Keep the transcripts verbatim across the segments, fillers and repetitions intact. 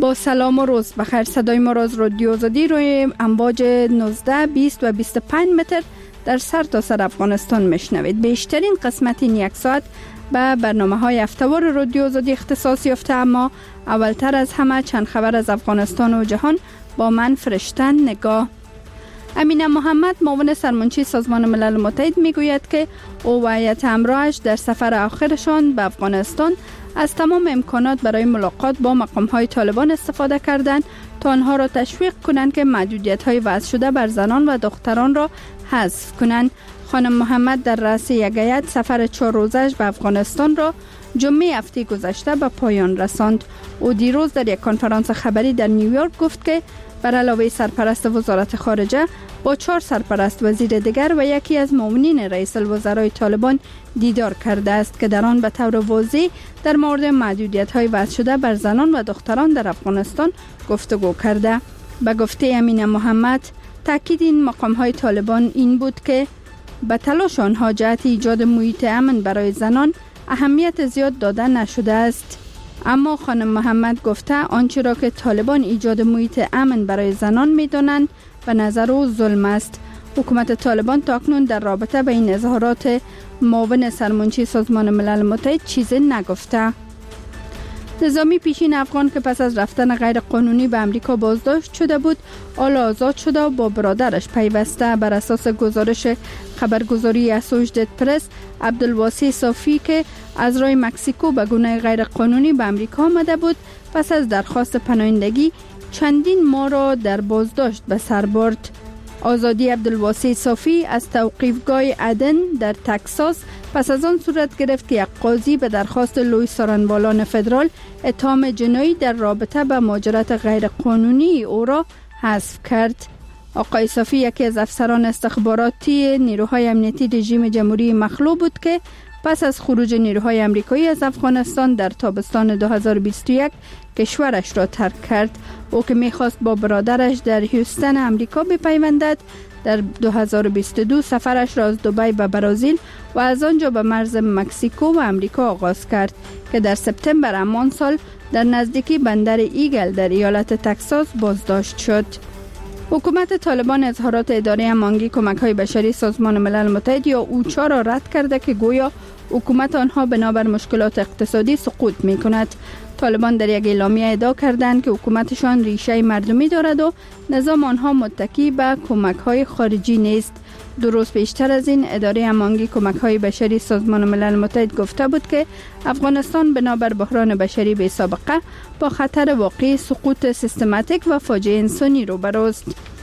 با سلام و روز بخیر. صدای ما را از رادیو آزادی روی امواج نوزده، بیست و بیست و پنج متر در سر تا سر افغانستان میشنوید. بیشترین قسمت این یک ساعت به برنامه های هفته‌وار رادیو آزادی اختصاص یافته، اما اولتر از همه چند خبر از افغانستان و جهان با من فرشته نگاه. امینه محمد، معاون سرمنشی سازمان ملل متحد، میگوید که او و هیئت همراهش در سفر آخرشان به افغانستان از تمام امکانات برای ملاقات با مقام‌های طالبان استفاده کردند تا آنها را تشویق کنند که محدودیت‌های وضع شده بر زنان و دختران را حذف کنند. خانم محمد در رأس یک هیئت سفر چهار روزش به افغانستان را جمعه هفته گذشته به پایان رساند. او دیروز در یک کنفرانس خبری در نیویورک گفت که بر علاوه سرپرست وزارت خارجه با چهار سرپرست وزیر دیگر و یکی از معاونین رئیس الوزرای طالبان دیدار کرده است که در آن به طور واضح در مورد محدودیت‌های وضع شده بر زنان و دختران در افغانستان گفتگو کرده. به گفته امینه محمد، تاکید این مقام‌های طالبان این بود که به تلاش آنها جهت ایجاد محیط امن برای زنان اهمیت زیاد داده نشده است. اما خانم محمد گفته آنچه را که طالبان ایجاد محیط امن برای زنان می‌دانند به نظر او ظلم است. حکومت طالبان تاکنون در رابطه با این اظهارات معاون سرمنشی سازمان ملل متحد چیزی نگفته. نظامی پیشین افغان که پس از رفتن غیر قانونی به امریکا بازداشت شده بود، حالا آزاد شده و با برادرش پیوسته. بر اساس گزارش خبرگزاری اسوشیتد پرس، عبدالواسی صافی که از راه مکزیکو به گونه غیر قانونی به امریکا آمده بود، پس از درخواست پناهندگی چندین ماه را در بازداشت به سر برد. آزادی عبدالواسی صافی از توقیفگاه عدن در تکساس پس از آن صورت گرفت که یک قاضی به درخواست لوی سارنبالان فدرال اتهام جنایی در رابطه با مهاجرت غیر قانونی او را حذف کرد. آقای صافی یکی از افسران استخباراتی نیروهای امنیتی رژیم جمهوری مخلوع بود که پس از خروج نیروهای آمریکایی از افغانستان در تابستان دو هزار و بیست و یک کشورش را ترک کرد. او که میخواست با برادرش در هیوستن امریکا بپیوندد، در دو هزار و بیست و دو سفرش را از دبی به برزیل و از آنجا به مرز مکزیکو و امریکا آغاز کرد که در سپتامبر همان سال در نزدیکی بندر ایگل در ایالت تکساس بازداشت شد. حکومت طالبان اظهارات اداره هماهنگی کمک‌های بشری سازمان ملل متحد یا اوچا را رد کرده که گویا حکومت آنها بنابر مشکلات اقتصادی سقوط می‌کند. طالبان در یک اعلامیه ادعا کردند که حکومتشان ریشه مردمی دارد و نظام آنها متکی به کمک‌های خارجی نیست. دو روز پیشتر از این اداره هماهنگی کمک‌های بشری سازمان ملل متحد گفته بود که افغانستان بنابر بحران بشری بی سابقه با خطر واقعی سقوط سیستماتیک و فاجعه انسانی روبروست.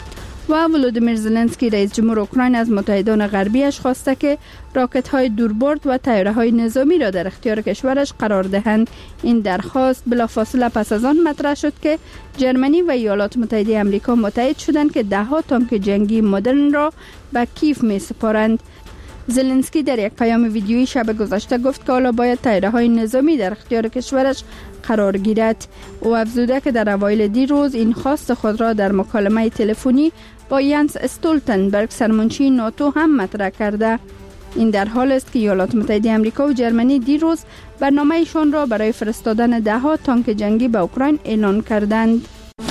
و ولودیمیر زلنسکی رئیس جمهور اوکراین از متحدان غربیش خواسته که راکت‌های دوربرد و طیاره‌های نظامی را در اختیار کشورش قرار دهند. این درخواست بلافاصله پس از آن مطرح شد که جرمنی و ایالات متحده آمریکا متحد شدند که ده ها تانک جنگی مدرن را به کیف می‌سپارند. زلنسکی در یک پیام ویدیویی شب گذشته گفت که حالا باید طیاره‌های نظامی در اختیار کشورش قرار گیرد. او افزوده که در اوایل دیروز این خواست خود را در مکالمه تلفنی با ینس استولتنبرگ سرمنشی ناتو هم مطرح کرده. این در حال است که ایالات متحده آمریکا و جرمنی دیروز برنامه‌شان را برای فرستادن ده ها تانک جنگی به اوکراین اعلان کردند.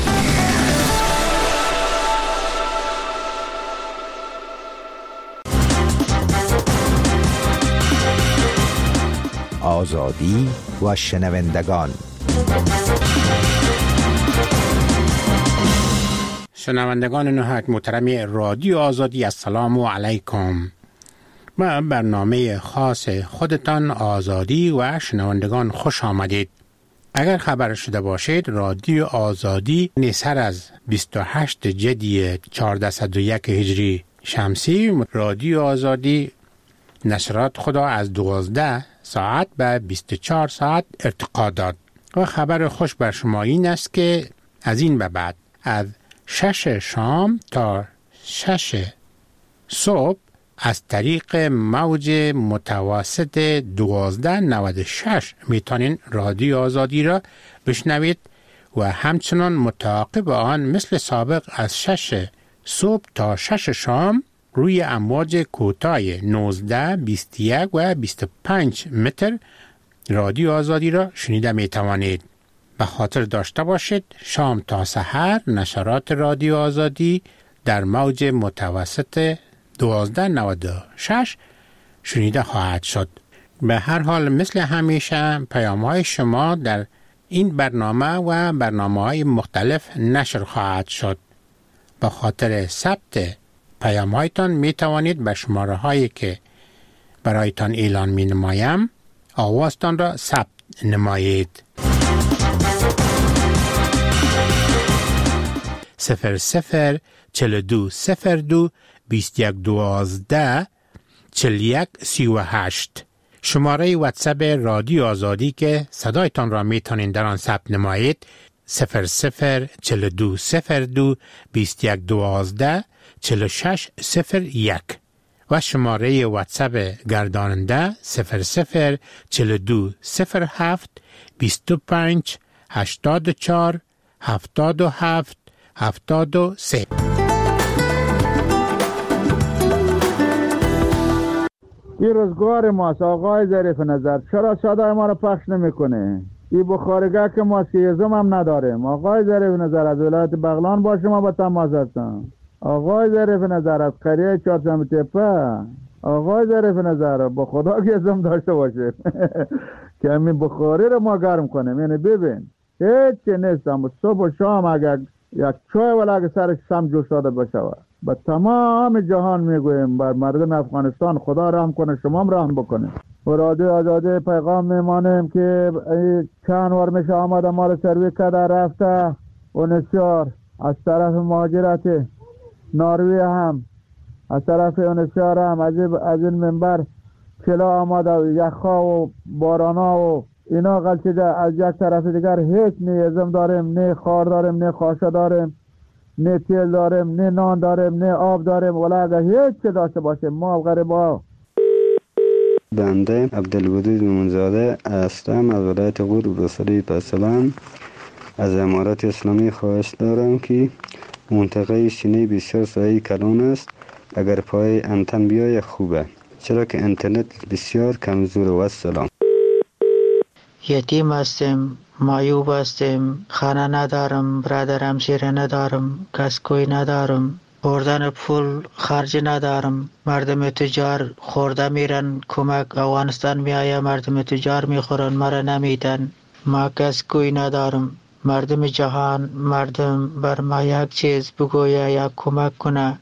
آزادی و شنوندگان. شنوندگان نهایت محترم رادیو آزادی، السلام علیکم. با برنامه خاص خودتان آزادی و شنوندگان خوش آمدید. اگر خبر شده باشید، رادیو آزادی نیسر از بیست و هشت جدی چهارصد و یک هجری شمسی، رادیو آزادی نشرات خدا از دوازده ساعت به بیست و چهار ساعت ارتقا داد. و خبر خوش بر شما این است که از این به بعد از شش شام تا شش صبح از طریق موج متوسط دوازده نود و شش میتونین رادیو آزادی را بشنوید و همچنان متعاقب آن مثل سابق از شش صبح تا شش شام روی امواج کوتاه نوزده، بیست و یک و بیست و پنج متر رادیو آزادی را شنیده می توانید. و خاطر داشته باشید شام تا سحر نشرات رادیو آزادی در موج متوسط دوازده نود و شش شنیده خواهد شد. به هر حال مثل همیشه پیام‌های شما در این برنامه و برنامه‌های مختلف نشر خواهد شد. به خاطر ثبت پیام‌هایتان می توانید به شماره هایی که برایتان اعلان می نمایم آوازتان را ثبت نمایید. صفر صفر چل دو صفر دو بیست یک دوازده چل یک سی و هشت شماره واتساپ رادیو آزادی که صدایتان را می توانید در آن ثبت نمایید صفر صفر چل دو صفر دو بیست یک دوازده چل شش صفر یک و شماره واتساپ گرداننده صفر صفر چل دو صفر هفت بیست و پنج هشتاد و چهار هفتاد و هفت هفتاد و سه. این روزگار ماست آقای ظریف نظر، چرا صدای ما رو پخش نمیکنه؟ این بخارگاه که ما سیزم هم نداریم. آقای ظریف نظر از ولایت بغلان با شما با تماس هستم. آقای ظریف نظر از قریه چهارشنبه تپه. آقای ظریف نظر با خدا که ازم داشته باشه که همین بخاری رو ما گرم کنیم. یعنی ببین هیچ چی نیستم، صبح و شام اگر یک چای ولی اگر سرش سم جوش داده باشه با تمام جهان میگویم بر مردم افغانستان خدا رحم کنه، شما هم رحم بکنه. و رادیو آزادی پیغام میمانیم که چند وار میشه آمده ما رو سروی کرده رفته و نسیار از طرف مهاجرت ناروی هم از طرف نسیار هم از این منبر کلا آمده و یخا و بارانا و اینا غلطیده. از یک طرف دیگر هیچ نه ازم داریم، نه خار داریم، نه خاشه داریم، نه تیل داریم، نه نان داریم، نه آب داریم. ولی اگر هیچ چه داشته باشیم ما غریبا. بنده عبدالودود منزاده هستم از ولایت غور بصری پسلان. از امارات اسلامی خواهش دارم که منطقه سینه بسیار سایه کلان است، اگر پای انتن بیای خوبه، چرا که اینترنت بسیار کمزور. و السلام. یتیم هستیم، معیوب هستیم، خانه ندارم، برادر همسایه ندارم، کسکوی ندارم، بردن پول خرج ندارم. مردم تجار خورده میرن کمک افغانستان میآیه، مردم تجار میخورن مرا نمیدن. ما کسکوی ندارم. مردم جهان، مردم بر ما یک چیز بگویه، یک کمک کنه.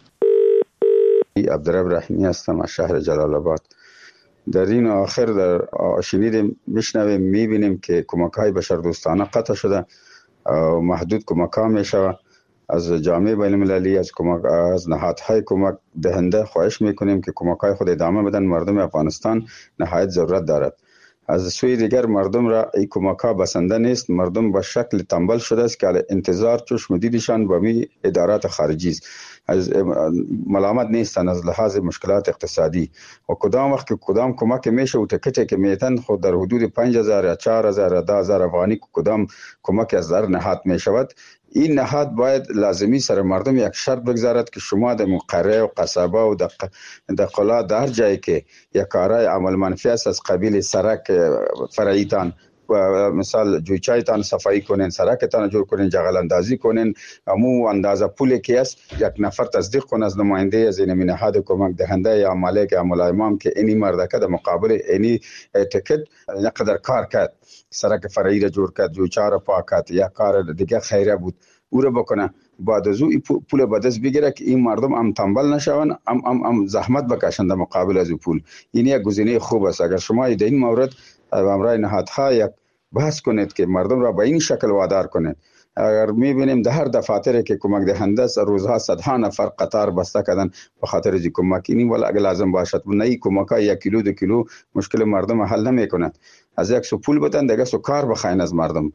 عبدالرب رحیمی هستم از شهر جلال آباد. در این آخر در شنیدیم میشنویم میبینیم که کمک‌های بشردوستانه قطع شده و محدود کمک‌ها میشود. از جامعه بین المللی، از کمک از نهادهای کمک دهنده خواهش میکنیم که کمک‌های خود ادامه بدن. مردم افغانستان نهایت ضرورت دارد. از سوی دیگر مردم را این کمک‌ها بسنده نیست. مردم به شکل تنبل شده است که انتظار چشم دیدشان به می ادارات خارجی است. از ملامت نیستن از لحاظ مشکلات اقتصادی و کدام وقت که کدام کمک میشه و تکتی که میتن خود در حدود پنج هزار یا چهار هزار یا ده هزار افغانی کدام کمک از در نهاد میشود. این نهاد باید لازمی سر مردم یک شرط بگذارد که شما در قریه و قصبه و در قلا در جایی که یک کارای عمل منفی است از قبیل سرک فرعیتان و مثال جویچایتان صفایی کنین، سرکتان جور کنین، جغل اندازی کنین، امو اندازه پولی که است یک نفر تصدیق کنه از نماینده از این نهاد کمک دهنده یا مالک یا ملایمام که اینی مردکه در مقابل اینی تکت یقدر کار کرد، سرک فرعی را جور کرد، جویچا را پاک کرد، یا کار دیگه خیره بود او را بکنه. بعد از او پول به دست بگیره که این مردم هم تنبل نشون، هم هم هم زحمت بکشند در مقابل از پول. این یک گزینه خوب است. اگر شما در این مورد امرای نهادها یک بحث کنید که مردم را به این شکل وادار کنید. اگر میبینیم در هر دفاتری که کمک دهنده است روزها صدها نفر قطار بسته کردن به خاطر از کمک، اینی ولی اگر لازم باشد و نه کمک‌ها یک کیلو دو کیلو مشکل مردم حل نمی‌کند. از یک سو پول بدن دیگه سو کار بخواین از مردم.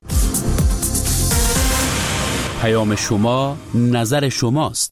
پیام شما نظر شماست.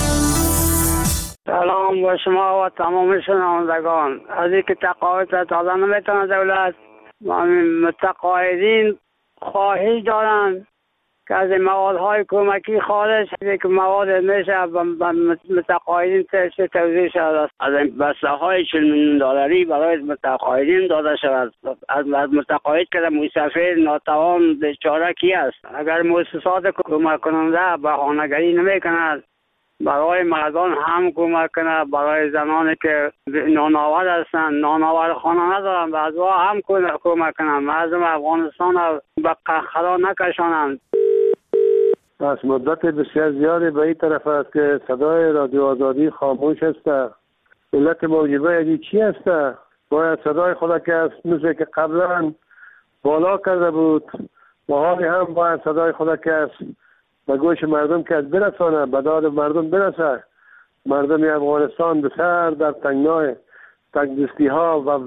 سلام با شما و تمام شنوندگان. از اینکه تقاعد تازه نمیتونه دولت و متقاعدین خواهش دارن که از موادهای کمکی خارج که مواد میشه به متقاعدین توزیع شود. از این بسته های چهل میلیون دلاری برای متقاعدین داده شود. از متقاعد که مسافر ناتوان بیچاره کی است؟ اگر مؤسسات کمک کننده بهانه‌گری نمی‌کند برای مردان هم کمک کنه، برای زنانی که نانآور هستند نانآور خانه ندارند از او هم کمک کنند، مردم افغانستان را به قهقرا نکشانند. از مدت بسیار زیادی به این طرف است که صدای رادیو آزادی خاموش است. علت موجبه یعنی چی است؟ باید صدای خود که است مثل که قبلا بالا کرده بود و حالی هم باید صدای خود که است به گوش مردم که از برسانه، به داد مردم برسه. مردم افغانستان بسر در تنگنای تنگدستی ها و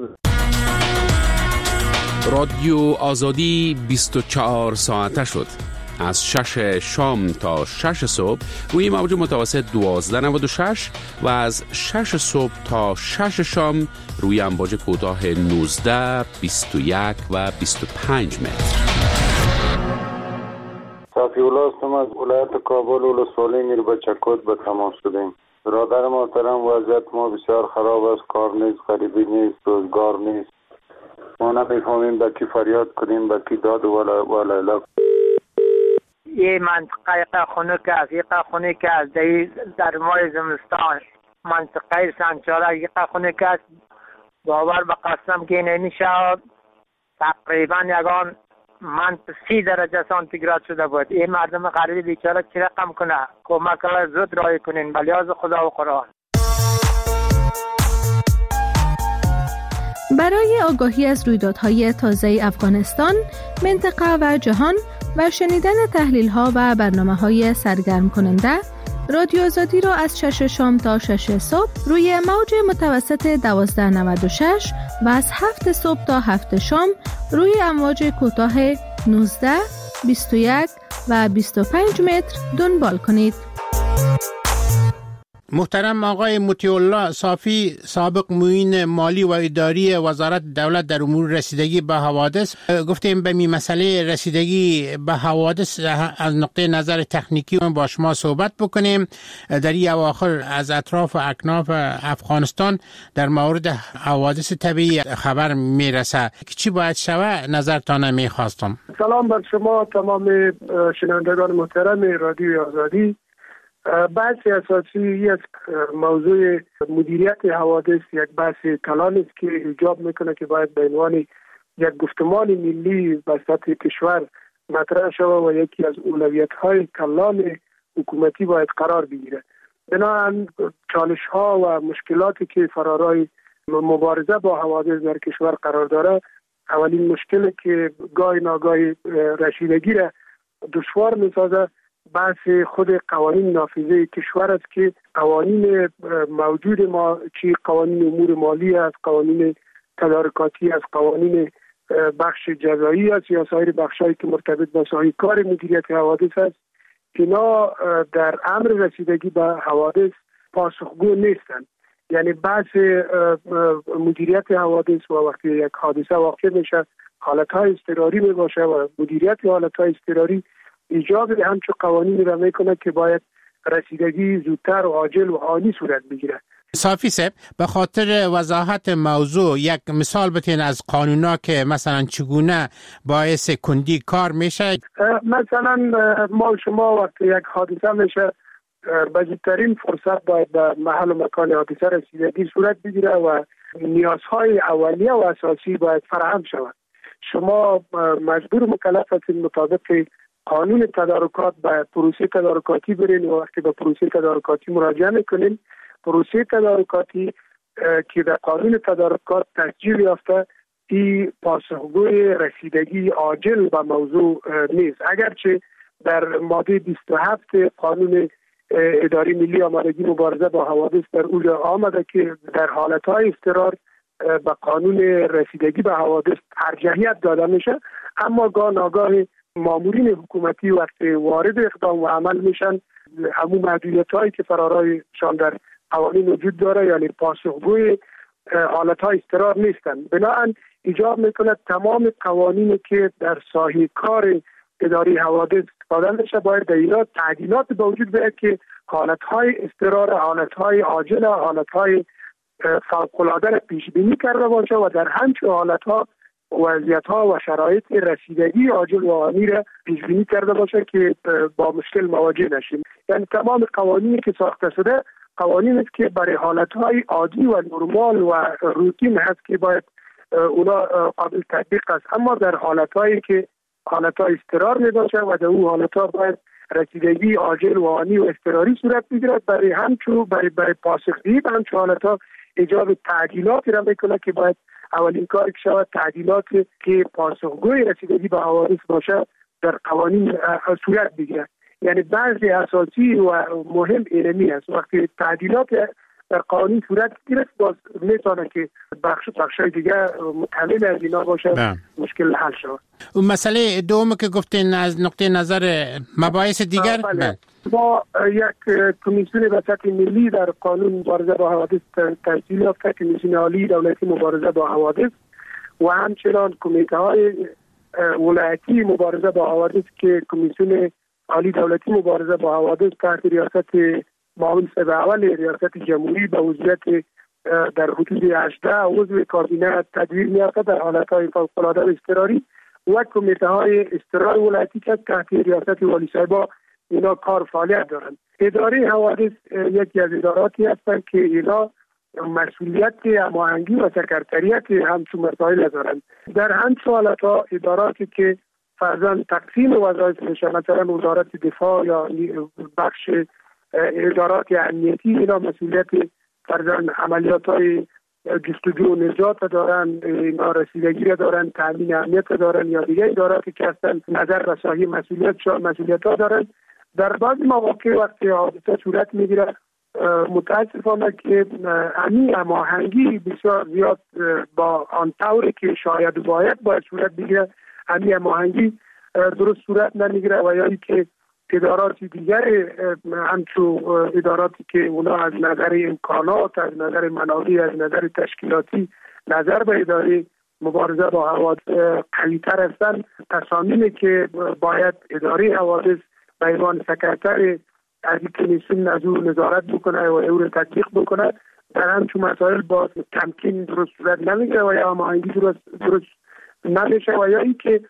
رادیو آزادی بیست و چهار ساعته شد. از شش شام تا شش صبح روی موج متوسط دوازده نود و شش و از شش صبح تا شش شام روی امواج کوتاه نوزده، بیست و یک و بیست و پنج متر. صافی الله هستم از ولایت کابل ولسوالی میربچکوت به تماس شدیم. برادر محترم وضعیت ما بسیار خراب است، کار نیست، غریبی نیست، روزگار نیست. ما نمیفهمیم به کی فریاد کنیم، به کی داد و لیلا. یه منطقه خنک است، یک خنک است در ماه زمستان، منطقه سنچاره یک خنک است. باور به قسم که نمیشه، تقریبا یگان من سی درجه سانتیگراد شده بود. این مردم غریب بیچاره چی رقم کنه؟ کمک زود رای کنین به لیاز خدا و قرآن. برای آگاهی از رویدادهای تازه افغانستان، منطقه و جهان و شنیدن تحلیل‌ها و برنامه‌های سرگرم کننده، رادیو آزادی را از شش شام تا شش صبح روی موج متوسط دوازده نود و شش و از هفت صبح تا هفت شام روی امواج کوتاه نوزده، بیست و یک و بیست و پنج متر دنبال کنید. محترم آقای مطیع الله صافی، سابق معین مالی و اداری وزارت دولت در امور رسیدگی به حوادث، گفتیم به می مسئله رسیدگی به حوادث از نقطه نظر تکنیکی با شما صحبت بکنیم. در این اواخر از اطراف و اکناف افغانستان در مورد حوادث طبیعی خبر میرسه که چی باید شوه؟ نظرتان میخواستم. سلام بر شما تمام شنوندگان محترم رادیو آزادی. بحث اساسی یک موضوع مدیریت حوادث یک بحث کلان است که ایجاب میکنه که باید به عنوان یک گفتمان ملی به سطح کشور مطرح شود و یکی از اولویت های کلان حکومتی باید قرار بگیره. بنابراین چالش ها و مشکلاتی که فرارای مبارزه با حوادث در کشور قرار داره، اولین مشکلی که گاهی ناگاهی رسیدگی را دشوار میسازه بحث خود قوانین نافذه کشور است که قوانین موجود ما چی قوانین امور مالی است، قوانین تدارکاتی است، قوانین بخش جزایی است یا سایر بخشایی که مرتبط با سایر کار مدیریت حوادث است، اینا در امر رسیدگی به حوادث پاسخگو نیستند. یعنی بحث مدیریت حوادث و وقتی یک حادثه واقع میشه حالتهای اضطراری می باشه و مدیریت حالتهای اضطراری ایجاب همچون قوانین را میکنه که باید رسیدگی زودتر و عاجل و عالی صورت بگیره. صافی صاحب، به خاطر وضاحت موضوع یک مثال بتین از قانونا که مثلا چگونه باعث کندی کار میشه؟ مثلا ما شما وقتی یک حادثه میشه بزرگترین فرصت باید به محل و مکان حادثه رسیدگی صورت بگیره و نیازهای اولیه و اساسی باید فراهم شود. شما مجبور مکلف هستید مطابق قانون تدارکات به پروسه تدارکاتی برین و وقتی به پروسه تدارکاتی مراجعه میکنین، پروسه تدارکاتی که در قانون تدارکات تسجیل یافته این پاسخگوی رسیدگی عاجل به موضوع نیست. اگرچه در ماده بیست و هفت قانون اداری ملی آمادگی مبارزه با حوادث در اونجا آمده که در حالتهای اضطرار به قانون رسیدگی به حوادث ارجحیت داده میشه، اما گاه ناگاه مامورین حکومتی وقتی وارد اقدام و عمل میشن همون محدودیت هایی که فرارایشان در قوانین وجود داره یعنی پاسخگوی حالت های اضطرار نیستن. بنابراین ایجاب میکنه تمام قوانینی که در ساحه کار اداری حوادث استفاده میشه، باید در اینا تعدیلات به وجود بیاید که حالتهای اضطرار، حالتهای عاجل، حالتهای فوق‌العاده را پیش بینی کرده باشه و در همچون حالتها وضعیت‌ها و شرایط رسیدگی عاجل و آنی را پیش بینی کرده باشه که با مشکل مواجه نشیم. یعنی تمام قوانینی که ساخته شده قوانین است که برای حالتهای عادی و نرمال و روتین هست که باید اونا قابل تطبیق است، اما در حالتهایی که حالتهای اضطرار می باشه و در اون حالتها باید رسیدگی عاجل و آنی و اضطراری صورت بگیرد، برای همچون برای برای پاسخگویی به همچون حالتها ایجاد تعدیلاتی را میکنه که باید اولین کاری که شود تعدیلاتی که پاسخگوی رسیدگی به حوادث باشه در قوانین صورت بگیرد. یعنی بعضی اساسی و مهم اینمی است. وقتی تعدیلات در قوانین صورت گرفت باز میتونه که بخش بخشای دیگه متحمل از اینا باشه بهم. مشکل حل شود. اون مسئله دوم که گفتین از نقطه نظر مباحث دیگر بله. ما یک کمیسیون به سطح ملی در قانون مبارزه با حوادث تشکیل یافته، کمیسیون عالی دولتی مبارزه با حوادث و همچنان کمیته های ولایتی مبارزه با حوادث که کمیسیون عالی دولتی مبارزه با حوادث تحت ریاست معاون صدر اول ریاست جمهوری به عضویت در حدود هجده عضو کابینه تدبیر می‌یافته در حالت‌های فوق‌العاده اضطراری و کمیته های اضطرار ولایتی که تحت ریاست والی صاحبا اینا کار فعالیت دارند. اداره حوادث یکی از اداراتی هستند که اینا مسئولیت هماهنگی و سکرتریت همچون مسائل دارند. در همچون حالت‌ها اداراتی که فرضاً تقسیم وظایف میشه، مثلا وزارت دفاع یا بخش ادارات امنیتی، اینا مسئولیت فرضاً عملیات‌های جستجو و نجات دارن، اینا رسیدگی دارن، تامین امنیت دارن، یا دیگه اداراتی که هستن نظر رسانی مسئولیت مسئولیت ها دارن. در بعض مواقع وقتی حادثه صورت میگیره متاسفانه که همین هماهنگی بسیار زیاد با آن طوری که شاید باید باید صورت بگیره همین هماهنگی درست صورت نمیگیره و یا اینکه ادارات دیگر همچون اداراتی که اونا از نظر امکانات، از نظر منابع، از نظر تشکیلاتی نظر به اداره مبارزه با حوادث قوی‌تر هستند، تصامیمی که باید اداره حوادث به عنوان سکرتر از این کمیسیون از او نظارت بکنه و او رو تطبیق بکنه در همچون مسائل باز تمکین درست صورت نمیگیره و یا هماهنگی درست درست نمیشه و یا اینکه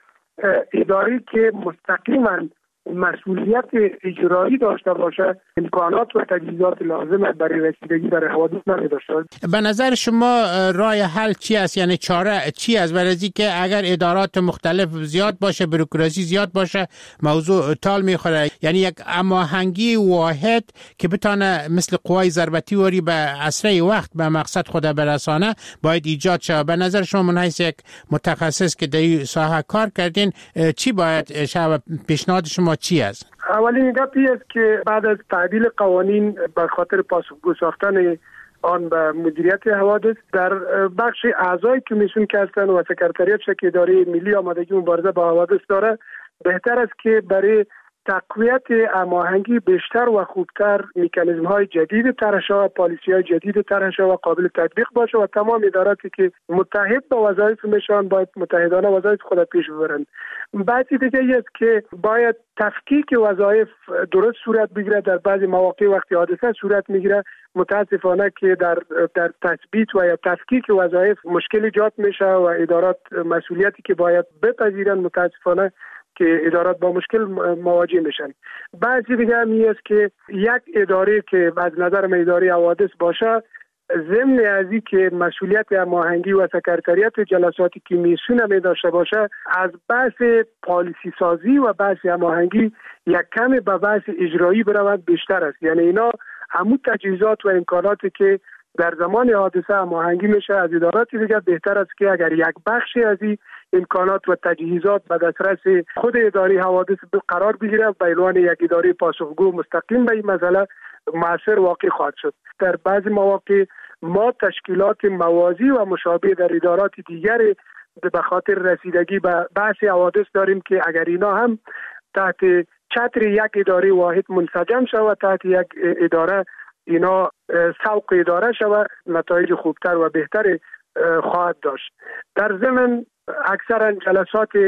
اداره که مستقیما مسئولیت اجرایی داشته باشه امکانات و تجهیزات لازم برای رسیدگی برای حوادث نداشته. به نظر شما راه حل چی است؟ یعنی چاره چی است؟ برای که اگر ادارات مختلف زیاد باشه، بروکراسی زیاد باشه، موضوع تال میخوره. یعنی یک هماهنگی واحد که بتونه مثل قوای ضربتی وری به اسرع وقت به مقصد خود برسانه باید ایجاد شه. به نظر شما من حیث یک متخصص که در این ساحه کار کردین چی باید شه؟ پیشنهاد شما چی است؟ اولین گپی است که بعد از تعدیل قوانین به خاطر پاسخگو ساختن آن به مدیریت حوادث در بخش اعضای کمیسیون که هستند و سکرتریات که اداره ملی آمادگی مبارزه با حوادث داره، بهتر است که برای تقویت هماهنگی بیشتر و خوبتر مکانیزم های جدید طرح شود، پالیسی های جدید طرح شود و قابل تطبیق باشه و تمام اداراتی که متحد به وظایف میشن باید متحدانه وظایف خود پیش ببرند. بعضی دیگه است که باید تفکیک وظایف درست صورت بگیره. در بعضی مواقع وقتی حادثه صورت میگیره متاسفانه که در در تثبیت و یا تفکیک وظایف مشکل ایجاد میشه و ادارات مسئولیتی که باید بپذیرن متاسفانه که ادارات با مشکل مواجه میشن. بعضی دیگه همی است که یک اداره که از نظر من اداره حوادث باشه ضمن از این که مسئولیت هماهنگی و سکرتریات جلسات کمیسیون هم داشته باشه، از بحث پالیسی سازی و بحث هماهنگی یک کمی به بحث اجرایی برود بیشتر است. یعنی اینا همون تجهیزات و امکاناتی که در زمان حادثه هماهنگی میشه از ادارات دیگه بهتر است که اگر یک بخشی از این امکانات و تجهیزات به دسترس خود اداره حوادث قرار بگیره به عنوان یک اداره پاسخگو مستقیم به این مسئله مؤثر واقع خواهد شد. در بعضی مواقع ما تشکیلات موازی و مشابه در ادارات دیگر به خاطر رسیدگی به بحث حوادث داریم که اگر اینا هم تحت چتر یک اداره واحد منسجم شود، تحت یک اداره اینا سوق اداره شود، نتایج خوبتر و بهتر خواهد داشت. در ضمن اکثرا جلسات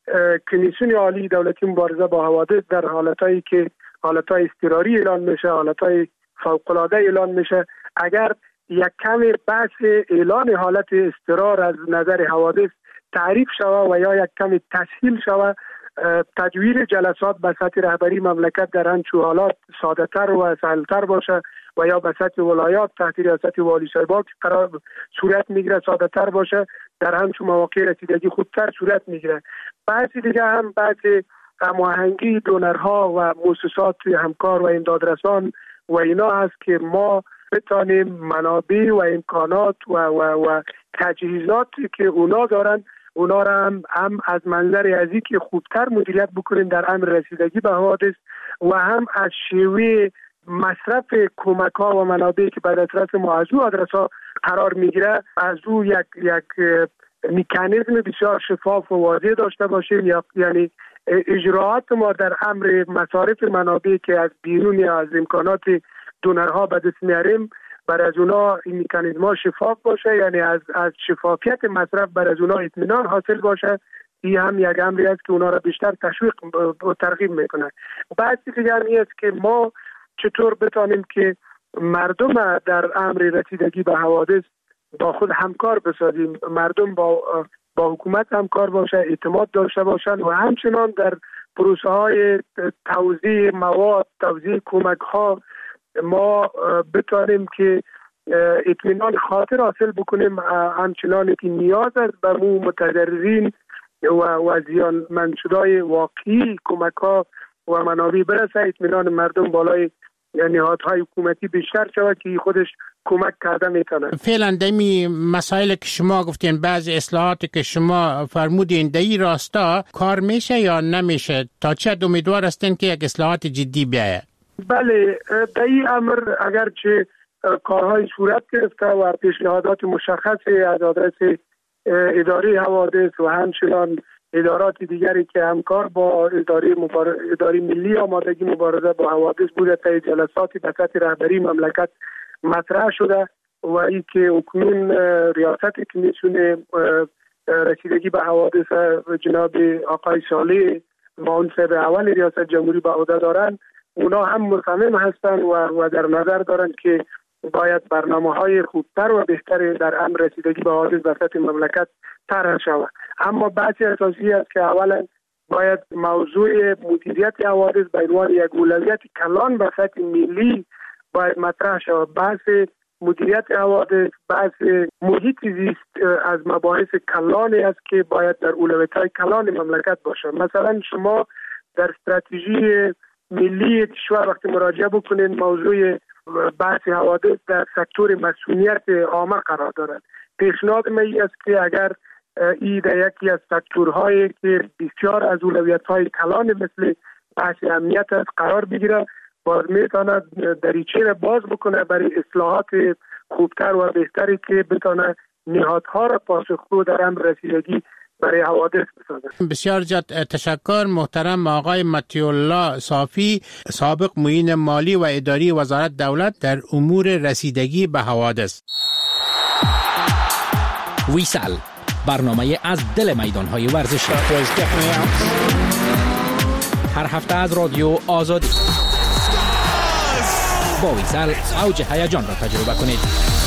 کمیسیون عالی دولتی مبارزه با حوادث در حالتایی که حالتهای اضطراری اعلان میشه، حالتهای فوق‌العاده اعلان میشه، اگر یک کم بحث اعلان حالت اضطرار از نظر حوادث تعریف شود و یا یک کم تسهیل شود، تدویر جلسات به سطح رهبری مملکت در همچون حالات ساده تر و سهل تر باشه و یا به سطح ولایات تحت ریاست والی صاحبا که قرار صورت میگیره ساده تر باشه، در همچون مواقع رسیدگی خودتر صورت میگیره. بحث دیگه هم بحث هماهنگی دونرها و مؤسسات همکار و امدادرسان و اینا هست که ما بتانیم منابع و امکانات و, و, و تجهیزاتی که اونا دارن اونا را هم, هم از منظر ازی که خوبتر مدیریت بکنیم در امر رسیدگی به حوادث و هم از شیوه مصرف کمک ها و منابعی که به دسترس ما از او آدرس ها قرار میگیره از او یک یک مکانیزم بسیار شفاف و واضح داشته باشیم، یا یعنی اجراعات ما در امر مصارف منابعی که از بیرون یا از امکانات دونرها به دست میاریم بر از اونا این مکانیزم ها شفاف باشه، یعنی از از شفافیت مصرف بر از اونا اطمینان حاصل باشه. این هم یک امری است که اونا را بیشتر تشویق و ترغیب میکنه. بعضی دیگه همی است که ما چطور بتانیم که مردم در امر رسیدگی به حوادث با خود همکار بسازیم، مردم با با حکومت همکار باشه، اعتماد داشته باشند و همچنان در پروسه های توزیع مواد، توزیع کمک ها ما بتانیم که اطمینان خاطر حاصل بکنیم، همچنان که نیاز است به مو متضررین و و زیانمندشدهای واقعی کمک ها و منابع برسه، اطمینان مردم بالای نهادهای حکومتی بیشتر شود که خودش کمک کرده میتونه. فعلا دمی مسائل که شما گفتین، بعضی اصلاحاتی که شما فرمودین در این راستا کار میشه یا نمیشه؟ تا چه امیدوار هستین که یک اصلاحات جدی بیاید؟ بله، در این امر اگرچه کارهای صورت گرفته و پیشنهادات مشخصی از آدرس اداره حوادث و همچنان ادارات دیگری که همکار با اداره مبار... اداره ملی آمادگی مبارزه با حوادث بوده تا جلساتی به سطح رهبری مملکت مطرح شده و این که اکنون ریاست کمیسیون رسیدگی به حوادث جناب آقای صالح معاون اول ریاست جمهوری به عهده دارن، اونا هم مصمم هستند و, و در نظر دارند که باید برنامه‌های خوبتر و بهتر در امر رسیدگی به حوادث به سطح مملکت طرح شود. اما بحث اساسی است که اولا باید موضوع مدیریت حوادث به عنوان یک اولویت کلان به سطح ملی باید مطرح شود. بحث مدیریت حوادث بحث محیط زیست از مباحث کلانی است که باید در اولویت‌های کلان مملکت باشه. مثلا شما در استراتژی ملی کشور وقتی مراجعه بکنین موضوع بحث حوادث در سکتور مسئولیت عامه قرار دارد. پیشنهاد من است که اگر این در یکی از سکتورهایی که بسیار از اولویت‌های کلان مثل بحث امنیت است قرار بگیرد، باز میتواند دریچه را باز بکنه برای اصلاحات خوبتر و بهتری که بتونه نهادها را پاسخگو در امر رسیدگی برای حوادث بسازه. بسیار جد تشکر محترم آقای مطیع الله صافی، سابق معین مالی و اداری وزارت دولت در امور رسیدگی به حوادث. ویسال، برنامه از دل میدان‌های ورزشی، هر هفته از رادیو آزادی. با ویسال اوج هیجان را تجربه کنید.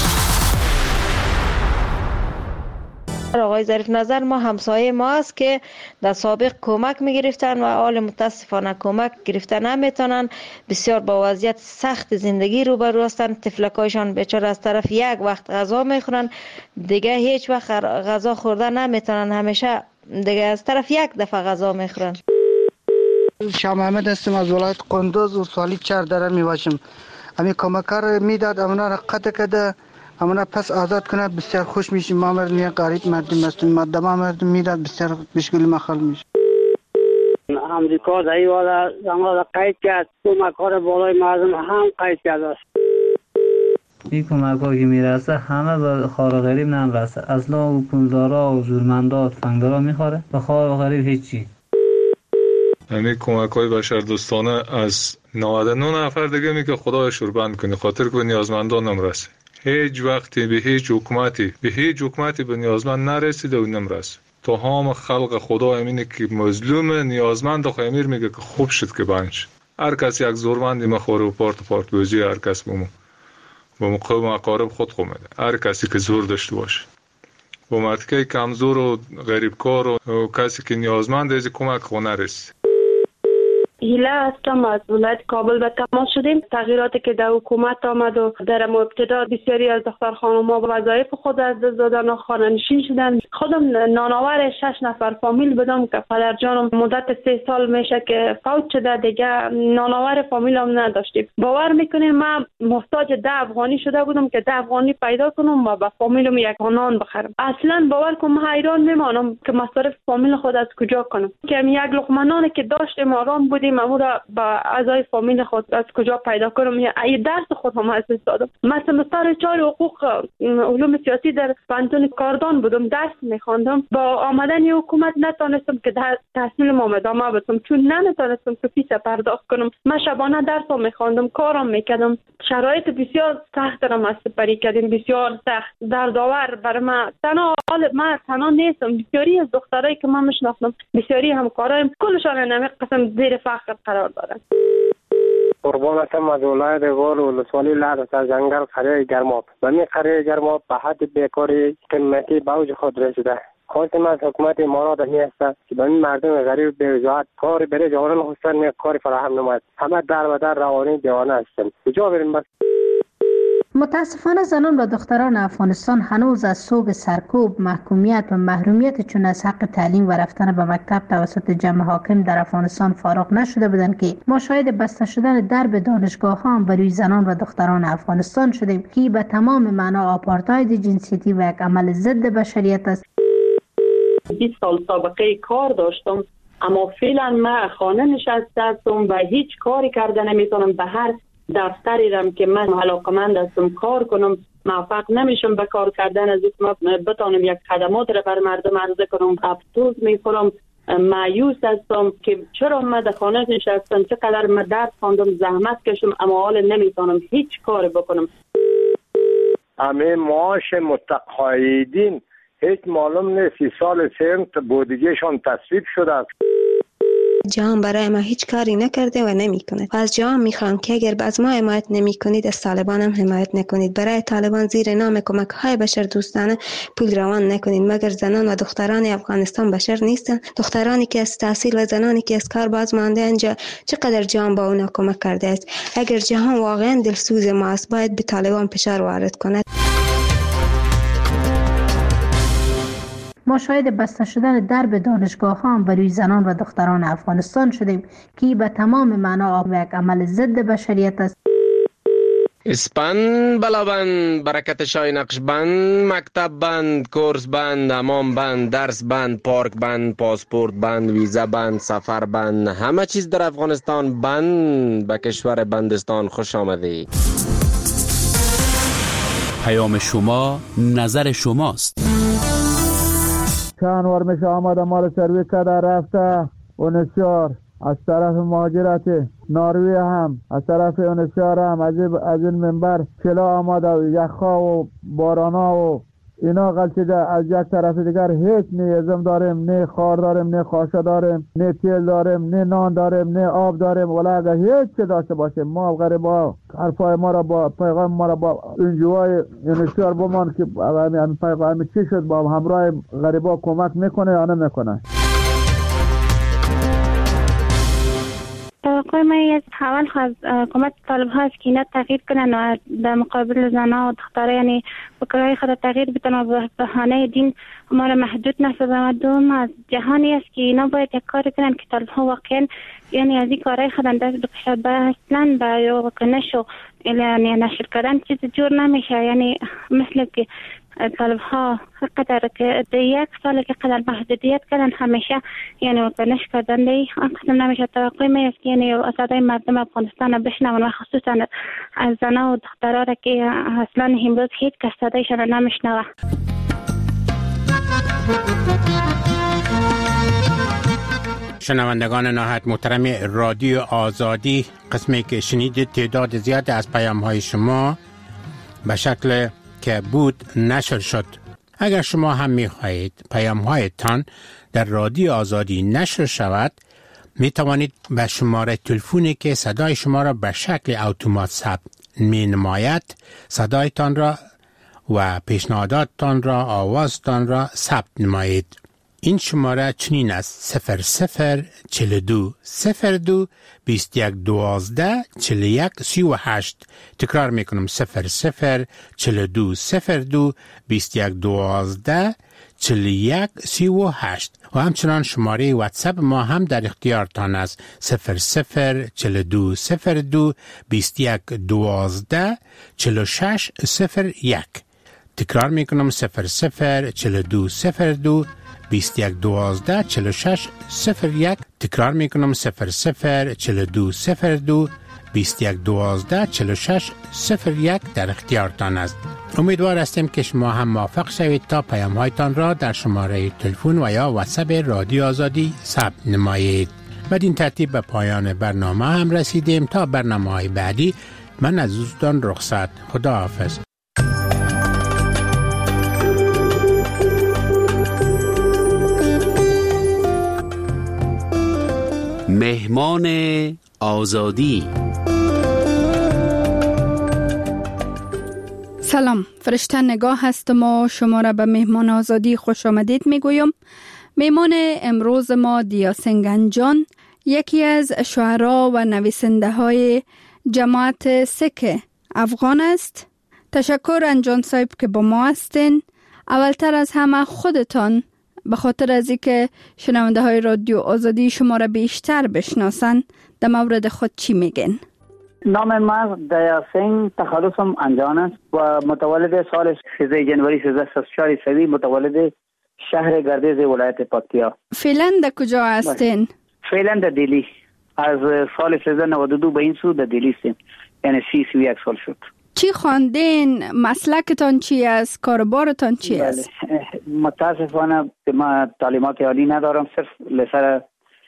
آقای ظریف نظر ما همسایه ما است که در سابق کمک میگرفتن و حال متاسفانه کمک گرفتن نمیتونن، بسیار با وضعیت سخت زندگی روبرو هستند. طفلکایشان بیچاره از طرف یک وقت غذا میخورن، دیگه هیچ وقت غذا خورده نمیتونن، همیشه دیگه از طرف یک دفعه غذا میخورن. شاه محمد هستم از ولایت قندوز و سالی چهار داره میباشم. امی کمک رو میداد، امنا را قطع کرده، امنا پس آزاد کنه، بسیار خوش میشیم. ما مردم یک غریب مردم هستیم، ماده ما مردم میداد، بسیار مشکل مخال میشه. امریکا در این والا زمان قید کرد، کمک ها بالای مردم هم قید کرده است. این کمک ها که میرسه همه به خار و غریب نمیرسه، اصلا و پولدارا و زورمندا فنگدارا میخوره، به خار و غریب هیچی. یعنی کمک های بشردوستانه از نود و نه نفر دیگه می که خدای شوربند کنی، خاطر که به نیازمندان نمرسه. هیچ وقتی به هیچ حکومتی به هیچ حکومتی به نیازمند نرسیده و نمرسه. تمام خلق خدا امینه که مظلوم نیازمند خو امیر میگه که خوب شد که بنش هر کس یک زورمندی مخوره و پارت پارت بوزی هر کس بمو با مقام اقارب خود خو میده هر کسی که زور داشته باشه با مرتکه کمزور و غریبکار و کسی که نیازمند از کمک خو نرسه. هیله هستم از ولایت کابل به تماس شدیم. تغییراتی که در حکومت آمد و در ابتدا بسیاری از دختر خانم‌ها وظایف خود از دست دادن و خانه‌نشین شدن. خودم نانآور شش نفر فامیل بودم که پدر جانم مدت سه سال میشه که فوت شده، دیگه نانآور فامیلم نداشتیم. باور میکنیم من محتاج ده افغانی شده بودم که ده افغانی پیدا کنم و به فامیلم یک نان بخرم. اصلا باور کنم من حیران میمانم که مصارف فامیل خود از کجا کنم، که یک لقمه نانی که داشتیم آرام بودیم امورا با اعضای فامیل خود از کجا پیدا کنم. یا ای درس خود هم از دادم. مثلا سمستر چهار حقوق علوم سیاسی در پانتون کاردان بودم، درس میخواندم. با آمدن حکومت نتونستم که تحصیل ما ادامه بدم چون نمیتونستم که فیس پرداخت کنم. من شبانه درس میخواندم، کارم میکردم. شرایط بسیار سخت را ما سپری کردیم، بسیار سخت دردآور برای من. تنها حال من تنها نیستم، بسیاری از دخترایی که من میشناختم، بسیاری همکارایم، کلشان نمی قسم زیر فقر قرار دارن. قربان هستم از ولایت غور و ولسوالی لعد از جنگل قریه گرماب. و می قریه گرماب به حد بیکاری قیمتی به اوج خود رسیده. خواستم از حکومت امارات می است که به این مردم غریب به وجاهت کاری برای جوانان خواستن می کاری فراهم نماید. همه در و در روانی دیوانه هستند. کجا بریم بس؟ متاسفانه زنان و دختران افغانستان هنوز از سوگ سرکوب، محکومیت و محرومیت چون از حق تعلیم و رفتن به مکتب توسط جمع حاکم در افغانستان فارغ نشده بودند که ما شاهد بسته شدن درب دانشگاه ها بر روی زنان و دختران افغانستان شدیم که به تمام معنا آپارتاید جنسیتی و یک عمل ضد بشریت است. بیست سال سابقه کار داشتم، اما فعلا من خانه نشسته هستم و هیچ کاری کرده نمیتونم. به هر دفتری رم که من علاقمند هستم کار کنم موفق نمیشم به کار کردن. از اینکه بتونم یک خدمات را بر مردم عرضه کنم افسوس میخورم، مایوس هستم که چرا من در خانه نشستم، چقدر من درس خواندم، زحمت کشم، اما حال نمیتونم هیچ کار بکنم. همه معاش متقاعدین هیچ معلوم نیست سی سال سنت بودجهشان تصویب شده است. جهان برای ما هیچ کاری نکرده و نمی کند. از جهان میخوام که اگر از ما حمایت نمی کنید از طالبان هم حمایت نکنید. برای طالبان زیر نام کمک های بشر دوستانه پول روان نکنید، مگر زنان و دختران افغانستان بشر نیستند. دخترانی که از تحصیل و زنانی که از کار باز مانده اینجا چقدر جهان با اونا کمک کرده است. اگر جهان واقعا دلسوز ما است باید به طالبان فشار وارد کند. ما شاهد بسته شدن درب دانشگاه ها بر روی زنان و دختران افغانستان شدیم که به تمام معنا یک عمل ضد بشریت است. اسپن بلابند، برکت شای نقش بند، مکتب بند، کورس بند، امام بند، درس بند، پارک بند، پاسپورت بند، ویزا بند، سفر بند، همه چیز در افغانستان بند. به کشور بندستان خوش آمدی. پیام شما نظر شماست. چند وار میشه آمده مال سرویس کرده رفته اونسیار از طرف مهاجرت ناروی هم از طرف اونسیار هم از این منبر چلا آمده و یخها و بارانا و اینا غلطیده. از یک طرف دیگر هیچ نه ازم داریم، نه خار داریم، نه خاشه داریم، نه تیل داریم، نه نان داریم، نه آب داریم. ولی اگر هیچ چه داشته باشیم ما غریبا حرفای ما را با پیغام ما را با انجوای انشار بمان که همین پیغام چی شد با همراه غریبا کمک میکنه یا نمیکنه. توقع من از اول خواهد حکومت طالب هاست که اینا تغییر کنن و در مقابل زنها و دختره یعنی بکرهای خود تغییر بدن و به بهانه دین ما را محدود نسازن. و دوم از جهانی است که اینا باید یک کار کنن که طالب ها واقعا یعنی از این کارهای خود دست بکشد. به اصلا به واکنش و یعنی نشر کردن چیز جور نمیشه. یعنی مثل که طالب ها قدر که یک سال که قدر محدودیت کردن همیشه یعنی واکنش کردن دی آن قسم نمیشه. توقع می است یعنی صدای مردم افغانستان را بشنون و خصوصا از زنها و دخترها را که اصلا امروز هیچ کس صدایشان را نمیشنوه. شنوندگان نهایت محترم رادیو آزادی، قسمی که شنیدید تعداد زیاد از پیام های شما به شکل که بود نشر شد اگر شما هم می خواهید پیام هایتان در رادیو آزادی نشر شود، می توانید به شماره تلفنی که صدای شما را به شکل اتومات ثبت می نماید صدایتان را و پیشنهاداتتان را، آوازتان را ثبت نمایید. این شماره چنین است: صفر صفر چل دو صفر دو بیست یک دوازده چل یک سی و هشت. تکرار میکنم: صفر صفر چل دو صفر دو بیست یک دوازده چل یک سی و هشت. و همچنان شماره واتساپ ما هم در اختیارتان است: صفر صفر چل دو صفر دو بیست یک دوازده چل شش صفر یک. تکرار میکنم: صفر صفر چل دو صفر دو بیست یک دوازده چل شش صفر یک. تکرار میکنم: صفر صفر چل دو صفر دو بیست یک دوازده چل شش صفر یک در اختیارتان است. امیدوار هستیم که شما هم موفق شوید تا پیام هایتان را در شماره تلفن و یا واتساپ رادیو آزادی ثبت نمایید. بدین ترتیب به پایان برنامه هم رسیدیم. تا برنامه های بعدی من از دوستان رخصت. خدا حافظ. مهمان آزادی. سلام، فرشته نگاه هستم و شما را به مهمان آزادی خوش آمدید میگویم. مهمان امروز ما دیا سنگنجان، یکی از شاعران و نویسنده های جماعت سک افغان است. تشکر انجان صاحب که با ما هستین. اولتر از همه خودتان به خاطر از اینکه شنونده های رادیو آزادی شما را بیشتر بشناسن در مورد خود چی میگن؟ نام من دیا سنگ، تخلصم انجان است و متولد سال سیزده جنوری سیزده سی و چهار عیسوی، متولد شهر گردیز ولایت پکتیا. فعلا در کجا هستین؟ فعلا در دلی. از سال سیزده نود و دو به این سو در دلی هستیم، یعنی سی سی و یک سال شد. چی خواندین؟ مسلکتان چی است؟ کاربارتان چی است؟ متاسفانه ما تعلیمات عالی ندارم، صرف لسر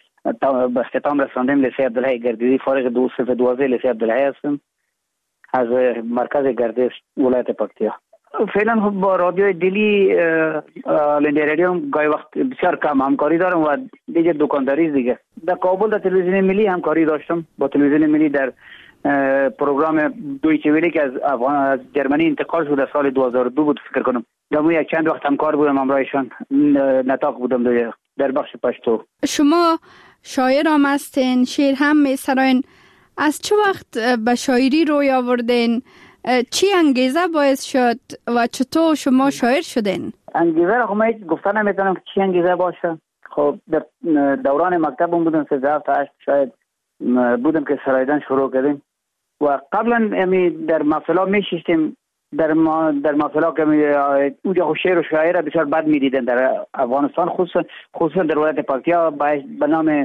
به اختتام رساندیم لیسه عبدالحی گردیزی، فارغ دو صرف دوازده لیسه عبدالحی هستم از مرکز گردیز ولایت پکتیا. فعلا خب با رادیو دلی لندی رادیو گاهی وقت بسیار کم همکاری دارم و دیگه دکانداری دیگه. در کابل در تلویزیون ملی همکاری داشتم، با تلویزیون ملی در پروگرام دویچه ویلی که از افغان از جرمنی انتقال شد در سال دو هزار و دو بود فکر کنم. در یک چند وقت همکار بودم، همراهشان نطاق بودم در بخش پشتو. شما شاعر هم هستین، شعر هم میسراین. از چه وقت به شاعری روی آوردین؟ چی انگیزه باعث شد و چطور شما شاعر شدین؟ انگیزه را خب گفتن نمیتونم که چی انگیزه باشه. خب در دوران مکتبم بودم، سیزده تا هشت شاید بودم که سرایدن شروع کردیم و قبلا یعنی در محفلا میشیستیم، در ما در محفلا که اونجا خو شعر و شاعر بسیار بد میدیدن در افغانستان، خصوصا خصوصا در ولایت پکتیا به نام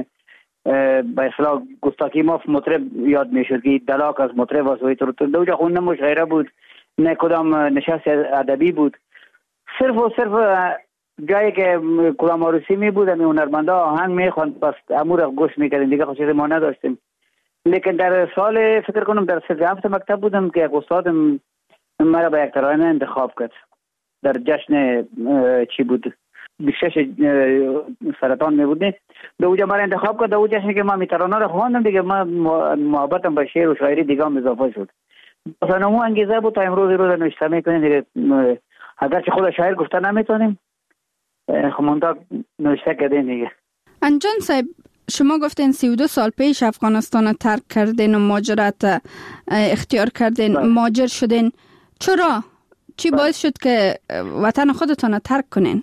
به اصطلاح گستاخی ماف مطرب یاد میشد که دلاک از مطرب و سوی تو اونجا خو نه مشاعره بود نه کدام نشست ادبی بود، صرف و صرف جایی که کدام عروسی می بود هنرمندا آهنگ میخواند، پس امور گوش میکردیم دیگه، خود چیزی ما نداشتیم. لیکن در سال فکر کنم در سیزده هفت مکتب بودم که یک استاد مرا به یک ترانه انتخاب کرد در جشن چی بود بیست و شش سرطان می بود، به اونجا مرا انتخاب کرد. در اون جشنی که ما می ترانه رو خواندم دیگه، من محبتم به شعر و شاعری دیگه هم اضافه شد. مثلا اون انگیزه بود تا امروز روز نوشته میکنیم دیگه، اگرچه خود شاعر گفته نمیتونیم خب منطق نوشته کردیم دیگه. انجان صاحب، شما گفتین سی و دو سال پیش افغانستان ترک کردین و مهاجرت اختیار کردین، مهاجر شدین. چرا؟ چی باعث شد که وطن خودتان ترک کنین؟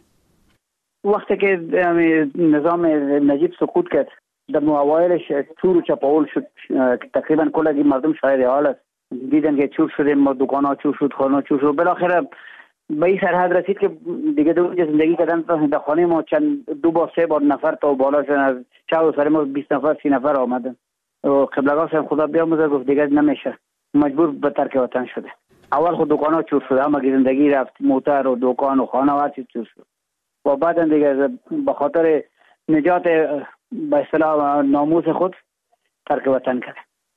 وقتی که نظام نجیب سقوط کرد، در اوایلش چور و چپاول شد، تقریبا کل مردم شاهد حال است، دیدن که چور شدیم، دکانا چور شد، خانه چور شد، بالاخره به این سرحد رسید که دیگه دو زندگی کردن در خانه ما چند دو بار سه بار نفر تا بالا شدن، از چهار سر ما بیست نفر سی نفر آمدن و قبلگاه سر خدا بیاموزه گفت دیگه نمیشه، مجبور به ترک وطن شده. اول خود دکانا چور شد، همه زندگی رفت، موتر و دکان و خانه و هر چیز چور شد و بعد دیگه به خاطر نجات به اصطلاح ناموس خود ترک وطن کرد.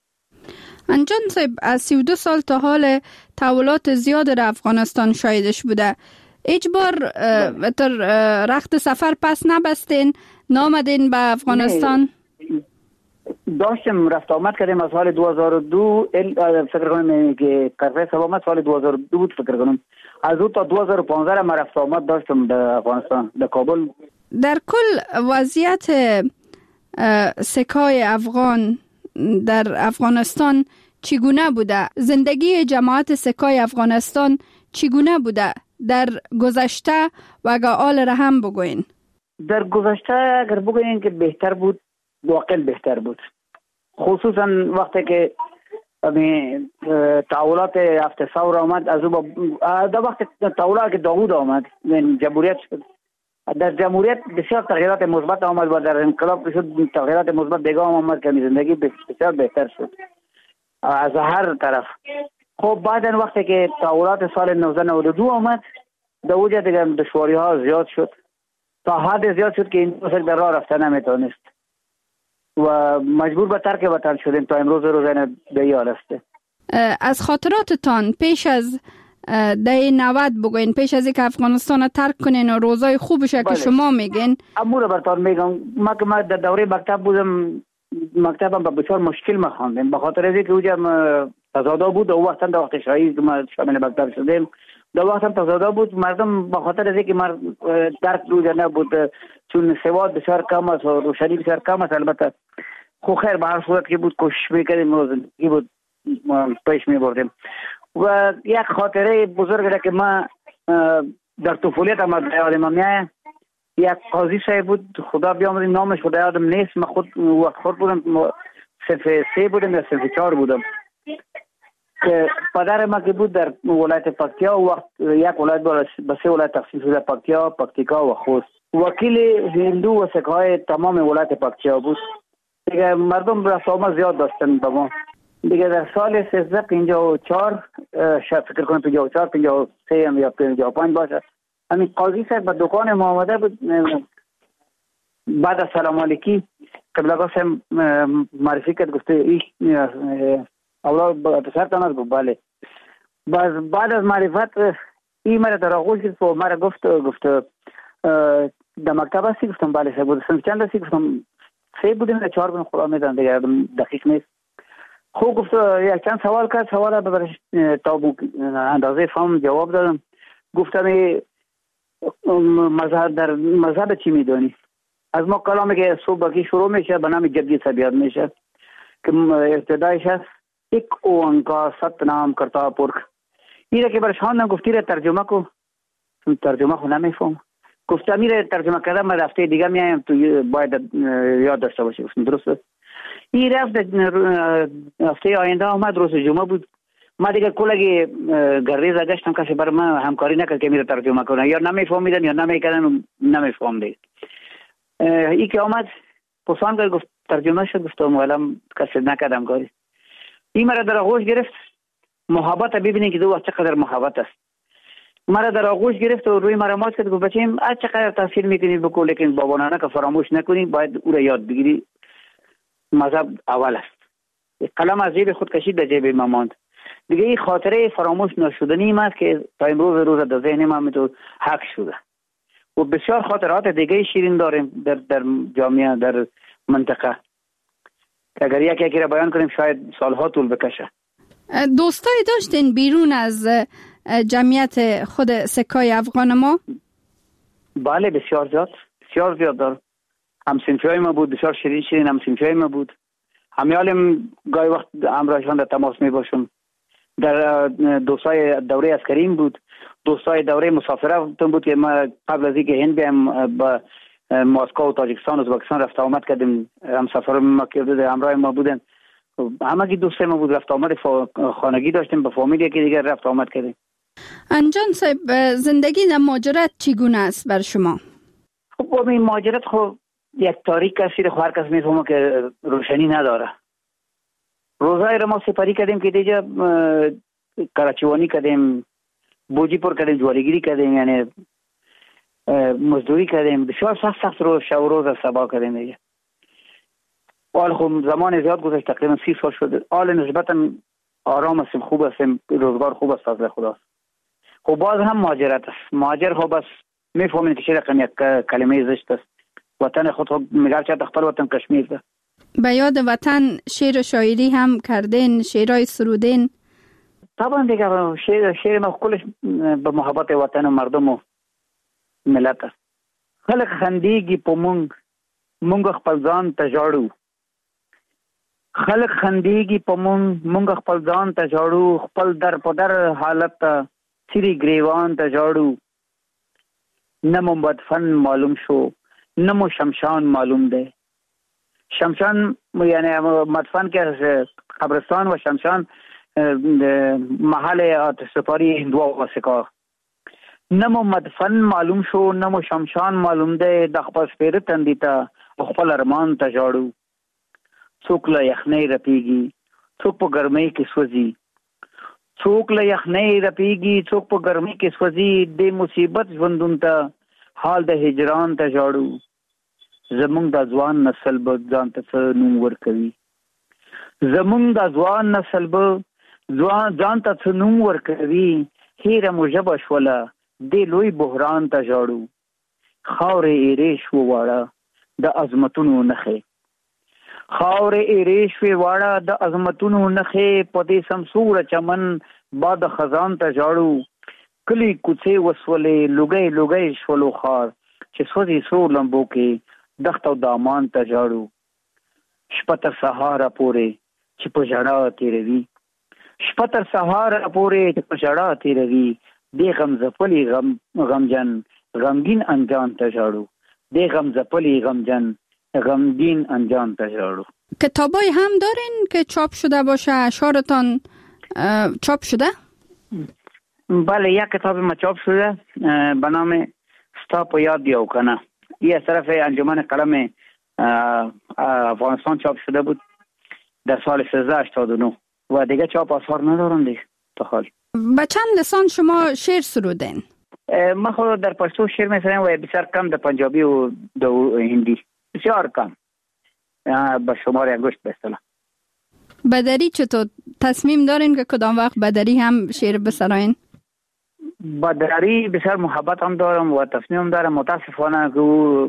انجان صاحب، از سی و دو سال تا حال تحولات زیاد در افغانستان شاهدش بوده. هیچ بار تر رخت سفر پس نبستین نامدین به افغانستان؟ داشتم رفت آمد کردیم از سال دو هزار و دو فکر کنم که قرفه سوامت سال دو هزار و دو بود فکر کنم. از او تا دو هزار و پانزده ما رفت آمد داشتم در افغانستان در کابل. در کل وضعیت سکای افغان در افغانستان چگونه بوده؟ زندگی جماعت سکای افغانستان چگونه بوده در گذشته و اگر آل را هم بگوین؟ در گذشته اگر بگوین که بهتر بود، واقعا بهتر بود، خصوصا وقتی که تحولات هفت ثور آمد. از او در وقت تحولات که داوود آمد جمهوریت شد، در جمهوریت بسیار تغییرات مثبت آمد و در انقلاب شد تغییرات مثبت دیگه آمد که زندگی بسیار بهتر شد از هر طرف. خب بعد وقتی که تحولات سال نوزده نود و دو آمد در وجه دیگه دشواری ها زیاد شد تا حد زیاد شد که این دوست در راه رفته نمیتونست و مجبور به ترک وطن شدیم تا امروز روزانه به این حال است. از خاطراتتان پیش از ده نود بگوین، پیش از اینکه افغانستان ترک کنین و روزای خوبش که شما میگین. امور برتان میگم ما که ما در دوره مکتب بودم، مکتبم با بسیار مشکل ما خواندم به خاطر از اینکه اونجا تضاد بود. او وقتا در وقت شاهی که ما شامل مکتب شدیم در وقت هم تضاد بود. مردم به خاطر از اینکه ما درک روزا نبود چون سواد بسیار کم است و روشنی بسیار کم است. البته خو خیر به هر صورت که بود کوشش میکردیم و زندگی بود پیش میبردیم. و یک خاطره بزرگ که ما در طفولیت ما یادم میاد، یک قاضی صاحب بود خدا بیامرزه نامش خدا یادم نیست. من خود وقت خود بودم صف سه بودم یا صف چهار بودم که پدر ما که بود در ولایت پکتیا وقت یک ولایت به سه ولایت تقسیم شده، پکتیا، پکتیکا و خوست. وکیل هندو و سکهای تمام ولایت پکتیا بود. دیگه مردم رفت آمد زیاد داشتن با ما. دیگه در سال سیزده پنجاه و چهار شاید فکر کنم پنجاه و چهار پنجاه و سه یا پنجاه و پنج باشه، همین قاضی صاحب به دکان ما آمده بود. بعد از سلام علیکی قبلگاه صاحب معرفی کرد، گفته ای اولاد پسرتان است؟ گفت بله. بعد بعد از معرفت این مرا در آغوش گرفت و مرا گفت گفت در مکتب هستی؟ گفتم بله صاحب. بود سنف چند هستی؟ گفتم سه بودیم یا چهار بودیم خدا میدن دیگه دقیق نیست. خوب گفت یک چند سوال کرد، سوال برش تا اندازه فهم جواب دادم. گفتم مذهب در مذهب چی میدونی؟ از ما کلامی که صبح کی شروع میشه به نام جدی سبیاد میشه که ابتدایش هست ایک اوانکار ست نام کرتا پرک. این که برش خواندم گفتی را ترجمه کو، ترجمه خو نمیفهم. گفتم میره ترجمه کردم من هفته دیگه میایم تو باید یاد داشته باشی. گفتم درسته. این رفت هفته آینده آمد، روز جمعه بود. ما دیگه کلگی گریزه گشتم کسی بر من همکاری نکرد که میره ترجمه کنه، یا نمیفهمیدن یا نمیکردن و نمیفهمیدن. ای که آمد پسان کرد گفت ترجمه شد. گفتم الان کسی نکردم کاری. این مرا در آغوش گرفت، محبت ببینید که دو وقت چقدر محبت است. مرا در آغوش گرفت و روی مرا ماچ کرد. گفت بچه‌ام از چقدر تحصیل میکنی بکو، لیکن بابانانه که فراموش نکنی، باید او را یاد بگیری. مذهب اول است. قلم از جیب خود کشید در جیب ما ماند. دیگه این خاطره فراموش نشدنی است که تا امروز روز در ذهن ما تو حق شده. و بسیار خاطرات دیگه شیرین داریم در در جامعه در منطقه که اگر یکی یکی را بیان کنیم شاید سالها طول بکشه. دوستایی داشتین بیرون از جمعیت خود سکای افغان ما؟ بله بسیار زیاد، بسیار زیاد دار. همسنفیای ما بود، بسیار شیرین شیرین همسنفیای ما بود. همیالم گاهی وقت همراهشان در تماس می باشم. در دوستای دوره عسکریم بود، دوستای دوره مسافره بود که ما قبل از اینکه هند بیایم با مسکو و تاجیکستان و ازبکستان رفت آمد کردیم. همسفر ما که همراه ما بودن، همه کی دوست ما بود، رفت آمد خانگی داشتیم با فامیلی که دیگر رفت آمد کردیم. انجان صاحب زندگی در مهاجرت چگونه است بر شما؟ خب این مهاجرت خب یک تاریک است، هر کس میفهمه که روشنی نداره. روزای را ما سپاری کردیم که دیجا کراچوانی کردیم، بوجی پر کردیم، جواریگیری کردیم، یعنی مزدوری کردیم. بسیار سخت سخت روز شب و روز سبا کردیم دیگه. حال خب زمان زیاد گذشت، تقریبا سی سال شده. حال نسبتا آرام هستیم، خوب هستیم، روزگار خوب است فضل خداست. خب باز هم مهاجرت است. مهاجر خب بس میفهمید که چه رقم یک کلمه زشت است. وطن خود خب میگه چه خپل وطن کشمیر ده. به یاد وطن شعر و شاعری هم کردین، شعرهای سرودین؟ طبعا دیگه شعر شعر ما کلش به محبت وطن و مردم و ملت است. خلق خندیږي په مونږ مونږ خپل ځان ته ژاړو. خلق خندیږي په مونږ مونږ خپل ځان ته ژاړو. خپل در په در حالت ته سری گریوان ته ژاړو. نه مو مدفن معلوم شو نه مو شمشان معلوم ده. شمشان یعنی مدفن که قبرستان و شمشان محل آتش سپاری هندوا و سکا. نمو مدفن معلوم شو نمو شمشان معلوم ده. د خپل سپیره تندی ته خپل ارمان ته ژاړو. څوک له یخنۍ رپیږي څوک په ګرمۍ کې سوځي. څوک له یخنۍ رپیږي څوک په ګرمۍ کې سوځي. د مصیبت ژوندون ته حال د هجران ته ژاړو. زمونږ د ځوان نسل به ځان ته څه نوم ورکوي. زمونږ د ځوان نسل به ځوان ځان ته څه نوم ورکوي. هیره مو ژبه شوله د لوی بحران ته ژاړو. خاورې ایرې شوه واړه د عظمتونو نښې. خاورې ایرې شوې واړه د عظمتونو نښې. په دې سمسوره چمن باد خزان ته ژاړو. کلی کوڅې وسولې لوګی لوګی شولو خار چې سوځي سرو لمبو کې دښت او دامان ته ژاړو. شپه تر سهاره پورې چې په ژړا تېروي. شپه تر سهاره پورې چې په ژړا تېروي. دې غم ځپلي غم غمجن غمگین انجام ته ژاړو. دې غم ځپلي غمجن غمگین انجام ته ژاړو. کتابای هم دارین که چاپ شده باشه؟ اشعارتان چاپ شده؟ بله یک کتاب ما چاپ شده به نام ستا په یاد یو کنه. یه از طرف انجمن قلم افغانستان چاپ شده بود در سال سیزده هشتاد و نه و دیگه چاپ آثار ندارم دیگه تا حال. به چند لسان شما شعر سرودین؟ ما خود در پشتو شعر میسرم و بسیار کم در پنجابی و در هندی. بسیار کم به شمار انگشت به اصطلاح. بدری چطور تصمیم دارین که کدام وقت بدری هم شعر بسراین؟ بدری بسیار محبت هم دارم و تصمیم دارم. متاسفانه که او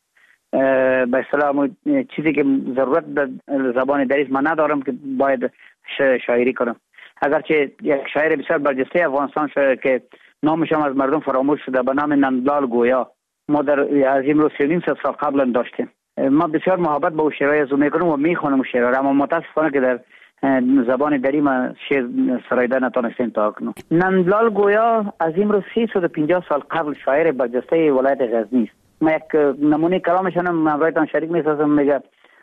به اصطلاح چیزی که ضرورت در زبان دریست من ندارم که باید شاعری کنم. اگرچه یک شاعر بسیار برجسته افغانستان شاید که نامش هم از مردم فراموش شده به نام نندلال گویا ما در از این روز سه سال قبلا داشتیم. ما بسیار محبت با او شعرهای از او میکنم و میخوانم شعرها، اما متاسفانه که در زبان دری ما شعر سرایده نتونستیم تا اکنون. نندلال گویا از این روز سیصد و پنجاه سال قبل شاعر برجسته ولایت غزنی است. ما یک نمونه کلامشان من برایتان شریک میسازم. میگه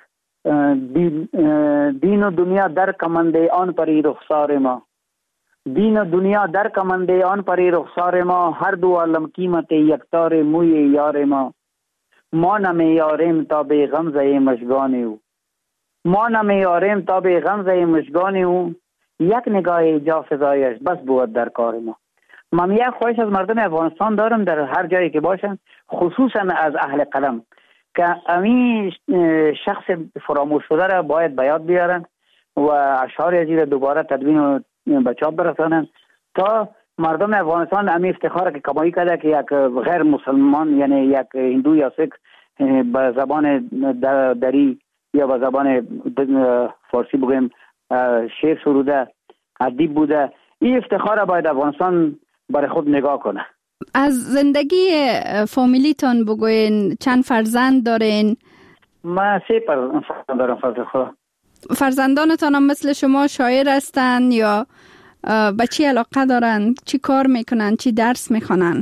دین, دین و دنیا در کمنده آن پری رخسار ما. دین و دنیا در کمنده آن پری رخسار ما. هر دو عالم قیمت یکتار موی یار ما. ما نمیاریم تا به غمزه مشگان او. ما نمیاریم تا به غمزه مشگان او. یک نگاه جا فضایش بس بود در کار ما. من یک خواهش از مردم افغانستان دارم در هر جایی که باشن، خصوصا از اهل قلم، که امی شخص فراموش شده را باید به یاد بیارن و اشعار ازی را دوباره تدوین و به چاپ برسانن تا مردم افغانستان امی افتخار که کمایی کرده که یک غیر مسلمان یعنی یک هندو یا سیک به زبان دری یا به زبان فارسی بگویم شعر سروده ادیب بوده، این افتخار باید افغانستان برای خود نگاه کنه. از زندگی فامیلیتان بگوین، چند فرزند دارین؟ ما سه فرزند دارم فضل خدا. فرزندانتان هم مثل شما شاعر هستن یا به چی علاقه دارن؟ چی کار میکنن؟ چی درس میخوانن؟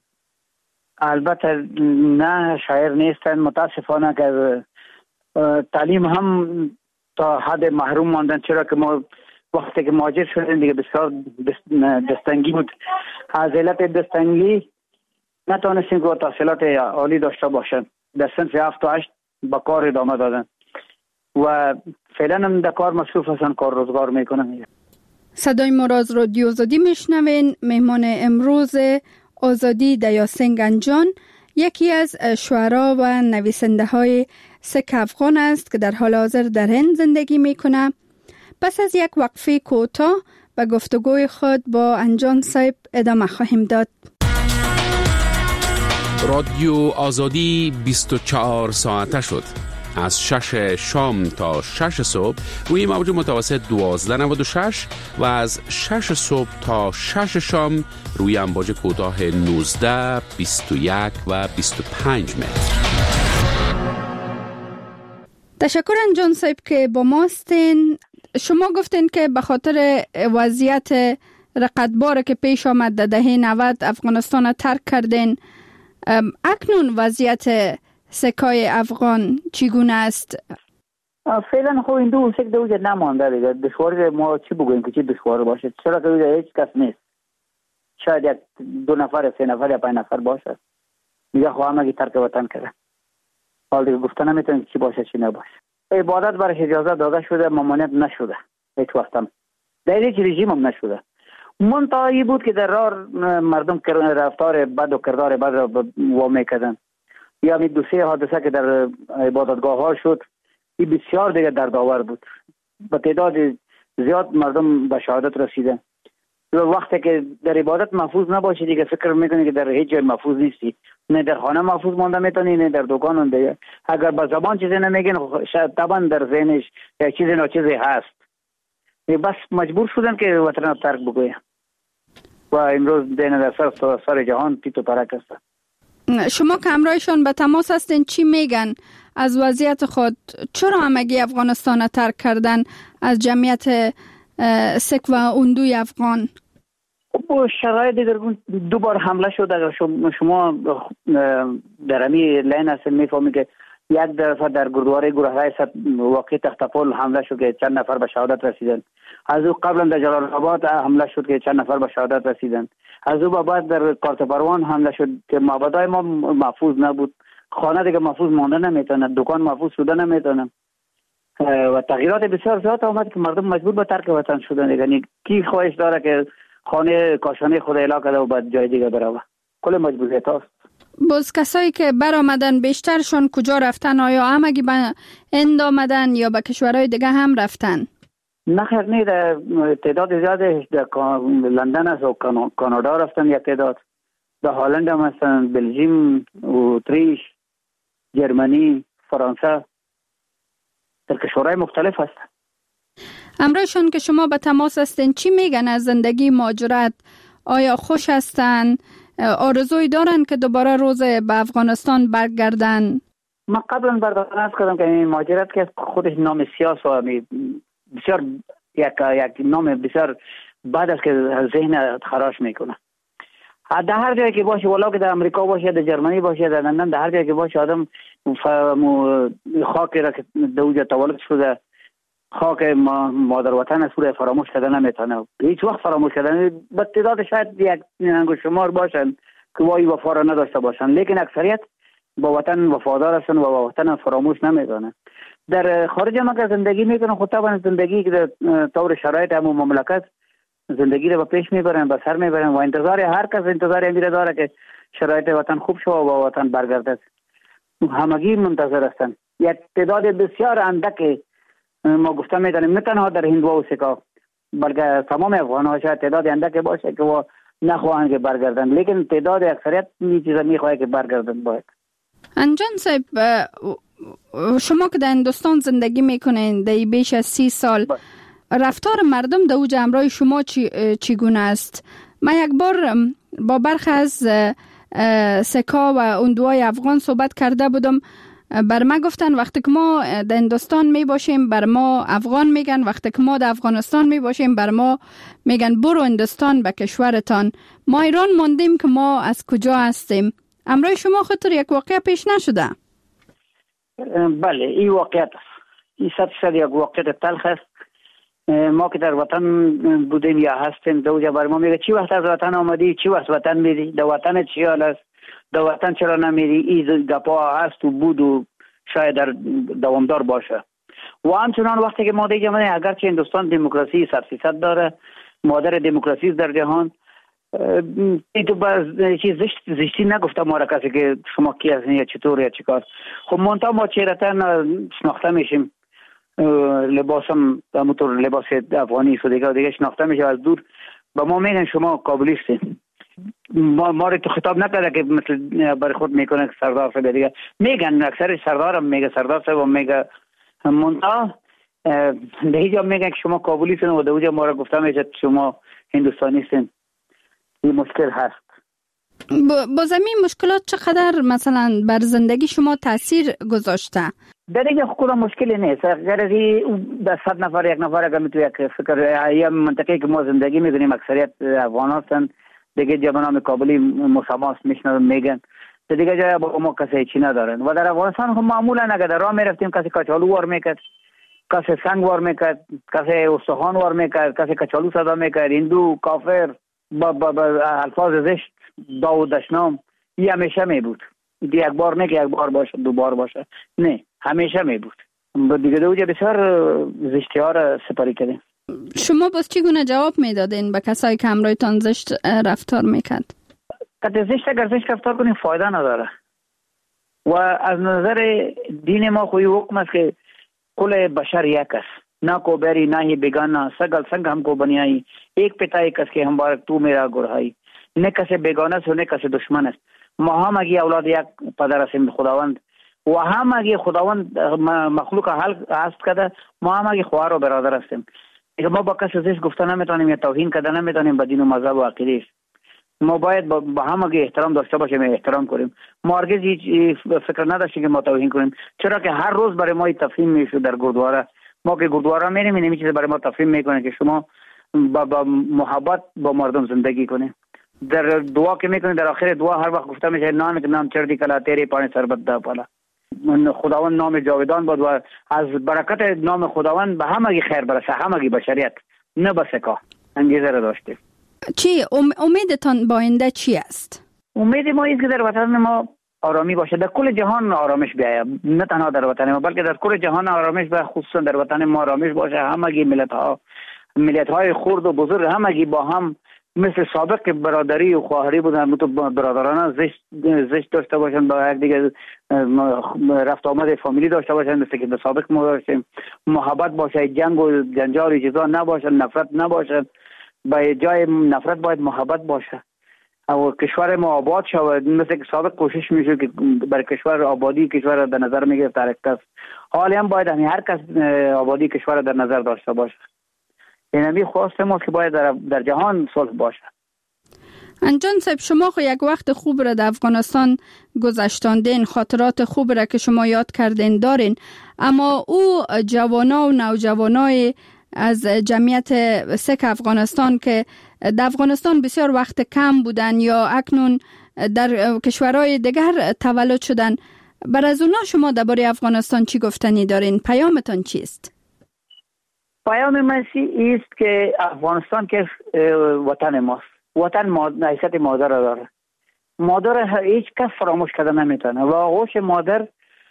البته نه شاعر نیستن، متاسفانه که تعلیم هم تا حد محروم ماندن، چرا که ما وقتی که مهاجر شدیم دیگه بسیار دستنگی بود. از علت دستنگی نتونستیم که تحصیلات عالی داشته باشن. در صنف هفت و هشت با کار ادامه دادن و فعلا هم در کار مصروف هستن، کار روزگار میکنن. صدای ما را از رادیو آزادی میشنوین. مهمان امروز آزادی دیاسین گنجان یکی از شعرا و نویسنده های سک افغان است که در حال حاضر در هند زندگی میکنه. پس از یک وقفه کوتاه به گفتگوی خود با انجان صاحب ادامه خواهیم داد. رادیو آزادی بیست و چهار ساعته شد. از شش شام تا شش صبح روی موج متوسط دوازده نود و شش و از شش صبح تا شش شام روی امواج کوتاه نوزده، بیست و یک و بیست و پنج متر. تشکر انجان صاحب که با ماستین. شما گفتین که به خاطر وضعیت رقتبار که پیش آمد در دهه نود افغانستان ترک کردین. اکنون وضعیت سکای افغان چگونه است؟ فعلا خب این دو سک دو جد نمانده دیگه. دشواری ما چی بگوییم که چی دشوار باشه؟ چرا که هیچ کس نیست. شاید یک دو نفر سه نفر یا پنج نفر باشه. دیگه خواهم اگه ترک وطن کرده. حال دیگه گفتن نمیتونیم چی باشه چی نباشه. عبادت برش اجازه داده شده، ممانعت نشده. هیچ وقت هم در هیچ رژیم هم نشده. منتهایی بود که در راه مردم رفتار بد و کردار بد را وامی کردن. یا می دو سه حادثه که در عبادتگاه ها شد، این بسیار دیگه دردآور بود. به تعداد زیاد مردم به شهادت رسیدن. وقتی که در عبادت محفوظ نباشی دیگه فکر میکنی که در هیچ جای محفوظ نیستی. نه در خانه محفوظ مانده میتونی، نه در دکان اون دیگه. اگر با زبان چیزی نمیگن شاید طبعا در ذهنش یک چیزی ناچیزی هست. بس مجبور شدن که وطن را ترک بگوین. و امروز دین در سر سر جهان پیت و پرک است. شما که همراهشان به تماس هستین چی میگن از وضعیت خود؟ چرا همگی افغانستان ترک کردن از جمعیت سک و اوندوی افغان؟ خب شرایط دیگر دو بار حمله شد. اگر شما در امی لین هستین میفهمید که یک دفعه در گردواره گروهرای واقع تختپل حمله شد که چند نفر به شهادت رسیدن. از او قبلا در جلال آباد حمله شد که چند نفر به شهادت رسیدن. از او بعد در کارت پروان حمله شد که معبدای ما محفوظ نبود. خانه دیگه محفوظ مانده نمیتونه، دکان محفوظ شده نمیتونه. و تغییرات بسیار زیاد آمد که مردم مجبور به ترک وطن شدن. یعنی کی خواهش داره که خانه کاشانه خود اعلا کرده و بعد جای دیگه بروه؟ کل مجبوریت هست. باز کسایی که برآمدن بیشترشون کجا رفتن؟ آیا همگی به هند آمدن یا به کشورهای دیگه هم رفتن؟ نه خیر نه، در تعداد زیادش در لندن است و کانادا رفتن. یک تعداد در هلند هم هستن، بلژیم، اتریش، جرمنی، فرانسه، در کشورهای مختلف هستن. همراهشون که شما به تماس هستین چی میگن از زندگی مهاجرت؟ آیا خوش هستن؟ آرزوی دارن که دوباره روز به افغانستان برگردن؟ من قبلا برداشت کردم که این مهاجرت که خودش نام سیاس و بسیار یک یک نام بسیار بعد از که ذهن خراش میکنه. در هر جایی که باشه، ولی که در امریکا باشه، در جرمنی باشه، در لندن، در هر جایی که باشه آدم خاکی را که در اونجا تولد شده، خاک مادر وطن است رو فراموش کردن نمیتونه. هیچ وقت فراموش کردن. به تعداد شاید یک انگشت شمار باشن که وای وفا را نداشته باشن، لیکن اکثریت با وطن وفادار هستن و با وطن فراموش نمیکنن. در خارج ما که زندگی میکنن، خود طبعا زندگی که در طور شرایط همون مملکت زندگی رو به پیش میبرن، به سر میبرن و انتظار هر کس انتظار امیره داره که شرایط وطن خوب شو و با وطن برگردد. همگی منتظر هستن. یک تعداد بسیار اندک ما گفتم میدانیم، نه تنها در هندوا و سکا بلکه تمام افغان ها شاید تعداد اندک باشه که و نخواهند که برگردن، لیکن تعداد اکثریت این چیزا میخواه که برگردن باید. انجان صاحب، شما که در هندوستان زندگی میکنین در بیش از سی سال، رفتار مردم در اوج همراه شما چی چگونه است؟ من یک بار با برخی از سکا و اوندوهای افغان صحبت کرده بودم. بر ما گفتن وقتی که ما در هندوستان می باشیم بر ما افغان میگن، وقتی که ما در افغانستان می باشیم بر ما میگن برو هندوستان به کشورتان. ما ایران موندیم که ما از کجا هستیم. امروز شما خاطر یک واقعه پیش نشده؟ بله، این واقعیت است. این صد صد یک واقعیت تلخ است. ما که در وطن بودیم یا هستیم، دوجا بر ما میگه چی وقت از وطن آمدی، چی وقت وطن میری، در وطن چی حال است، در وطن چرا نمیری. این گپا هست و بود و شاید در دوامدار باشه. و همچنان وقتی که ما دیگه من اگرچه هندوستان دموکراسی صد فیصد داره، مادر دموکراسی در جهان، ای تو باز چیز زشت زشتی نگفته ما را کسی که شما کی هستین یا چطور یا چیکار. خب منتها ما چهرتا شناخته میشیم. لباسم همونطور لباس افغانی است دیگه دیگه شناخته میشه از دور. با ما میگن شما کابلیستین. ما ما رو تو خطاب نکرده که مثل برای خود میکنه سردار صاحب دیگه میگن اکثر سردارم میگه سردار صاحب میگه منتها به هیچ جا میگن که شما کابلیستین و دوجا ما رو گفته میشه شما هندوستانیستین. این مشکل هست. با زمین مشکلات چقدر مثلا بر زندگی شما تاثیر گذاشته؟ در دیگه خود مشکلی نیست. غیر از در صد نفر یک نفر اگر میتونه یک فکر یا منطقه که ما زندگی میکنیم اکثریت افغان هستن دیگه جوانان کابلی مساماس میشنن میگن در دیگه جای با ما کسی چی ندارن. و در افغانستان هم معمولا اگر در راه میرفتیم کسی کچالو وار میکرد، کسی سنگ وار میکرد، کسی استخوان وار میکرد، کسی کچالو صدا میکرد، هندو، کافر با, با, با الفاظ زشت داود دشنام. این همیشه می بود. یک بار نه که یک بار باشه دو بار باشه، نه همیشه می بود. دیگه دوجه بسیار زشتی ها را سپاری کردیم. شما باز چگونه جواب میدادین به کسایی که همراهتان زشت رفتار میکرد؟ که زشت اگر زشت رفتار کنیم فایده نداره. و از نظر دین ما خوی حکم است که کل بشر یک است. ना को बैरी ना ही बेगाना सगल संग हमको बनियाई एक पिता एक कस के हम बारक तू मेरा गुरहाई ने कसे बेगाना से ने कसे दुश्मन است. ما هم اگه اولاد یک پدر هستیم خداوند و هم اگه خداوند مخلوق حل هست کده ما هم اگه خواهر و برادر هستیم. اگه ما با کسی زشت گفته نمیتونیم یا توهین کده نمیتونیم به دین و مذهب و عقیده است. ما باید با هم اگه احترام داشته باشیم احترام کنیم. ما هرگز هیچ فکر نداشتیم که ما توهین کنیم، چرا که هر روز برای ما تفهیم میشه در گردواره. ما که گردواره میریم این چیز برای ما تفهیم میکنه که شما با, با محبت با مردم زندگی کنید. در دعا که میکنید در آخر دعا هر وقت گفته میشه نام که نام چردی کلا تیری پانی سربت ده پالا. خداوند نام جاودان بود و از برکت نام خداوند به همگی خیر برسه، همگی بشریت نه بسکا انگیزه را داشته. چی امیدتان با آینده چی است؟ امید ما است که در وطن ما آرامی باشه، در کل جهان آرامش بیاید، نه تنها در وطن ما بلکه در کل جهان آرامش باشه، خصوصا در وطن ما آرامش باشه. همگی ملت ها ملت های خرد و بزرگ همگی با هم مثل سابق برادری و خواهری بودن، تو برادرانه زشت زشت داشته باشن، با یک دیگه رفت آمد فامیلی داشته باشن مثل که به سابق ما داشتیم. محبت باشه، جنگ و جنجال چیزا نباشه، نفرت نباشه. به جای نفرت باید محبت باشه و کشور ما آباد شود مثل که سابق کوشش میشه که برای کشور آبادی کشور در نظر میگرفت هر کس. حالی هم باید همین هر کس آبادی کشور در نظر داشته باشه. این همی خواسته ما که باید در, در جهان صلح باشه. انجان صاحب شما خو یک وقت خوب را در افغانستان گذشتاندین، خاطرات خوب را که شما یاد کردین دارین، اما او جوانا و نوجوانای از جمعیت سک افغانستان که در افغانستان بسیار وقت کم بودن یا اکنون در کشورهای دیگر تولد شدن، بر از اونا شما درباره افغانستان چی گفتنی دارین؟ پیامتان چیست؟ پیام من است که افغانستان که وطن ماست. وطن حیثیت مادر داره. مادر هیچ کس فراموش کرده نمیتونه و آغوش مادر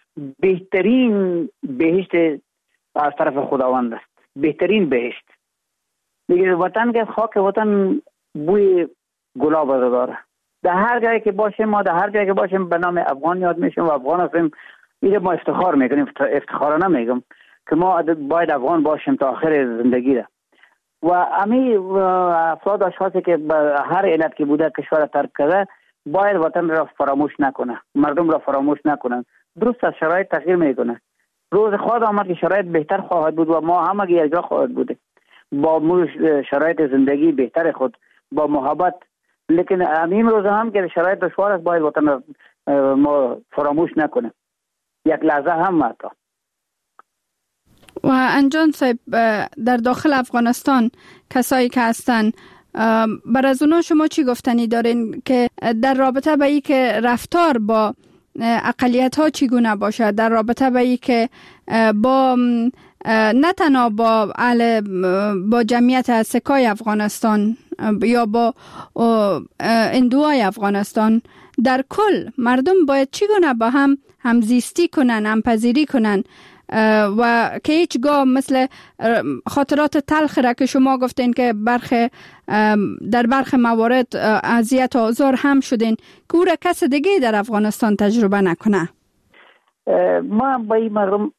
بهترین بهشت از طرف خداوند است. بهترین بهشت. دیگه وطن که خاک وطن بوی گلاب داره. در هر جایی که باشیم ما در هر جایی که باشیم به نام افغان یاد میشیم و افغان هستیم. اینو ما افتخار میکنیم، افتخارانه میگم که ما باید افغان باشیم تا آخر زندگی ده. و امی افراد اشخاصی که به هر علت که بوده کشور ترک کرده باید وطن را فراموش نکنه، مردم را فراموش نکنن. درست از شرایط تغییر میکنه. روز خواهد آمد که شرایط بهتر خواهد بود و ما همگی یک جا خواهد بود با شرایط زندگی بهتر خود با محبت. لیکن همین روز هم که شرایط دشوار است باید وطن را ما فراموش نکنه یک لحظه هم حتی. و انجان صاحب در داخل افغانستان کسایی که هستن بر از اونا شما چی گفتنی دارین که در رابطه به ای که رفتار با اقلیت ها چگونه باشه، در رابطه به ای که با نه تنها با اهل با جمعیت سکای افغانستان یا با هندوهای افغانستان در کل مردم باید چگونه با هم همزیستی کنن، همپذیری کنن و که هیچگاه مثل خاطرات تلخ را که شما گفتین که برخی در برخی موارد اذیت و آزار هم شدین که او را کس دیگه در افغانستان تجربه نکنه. ما با این مردم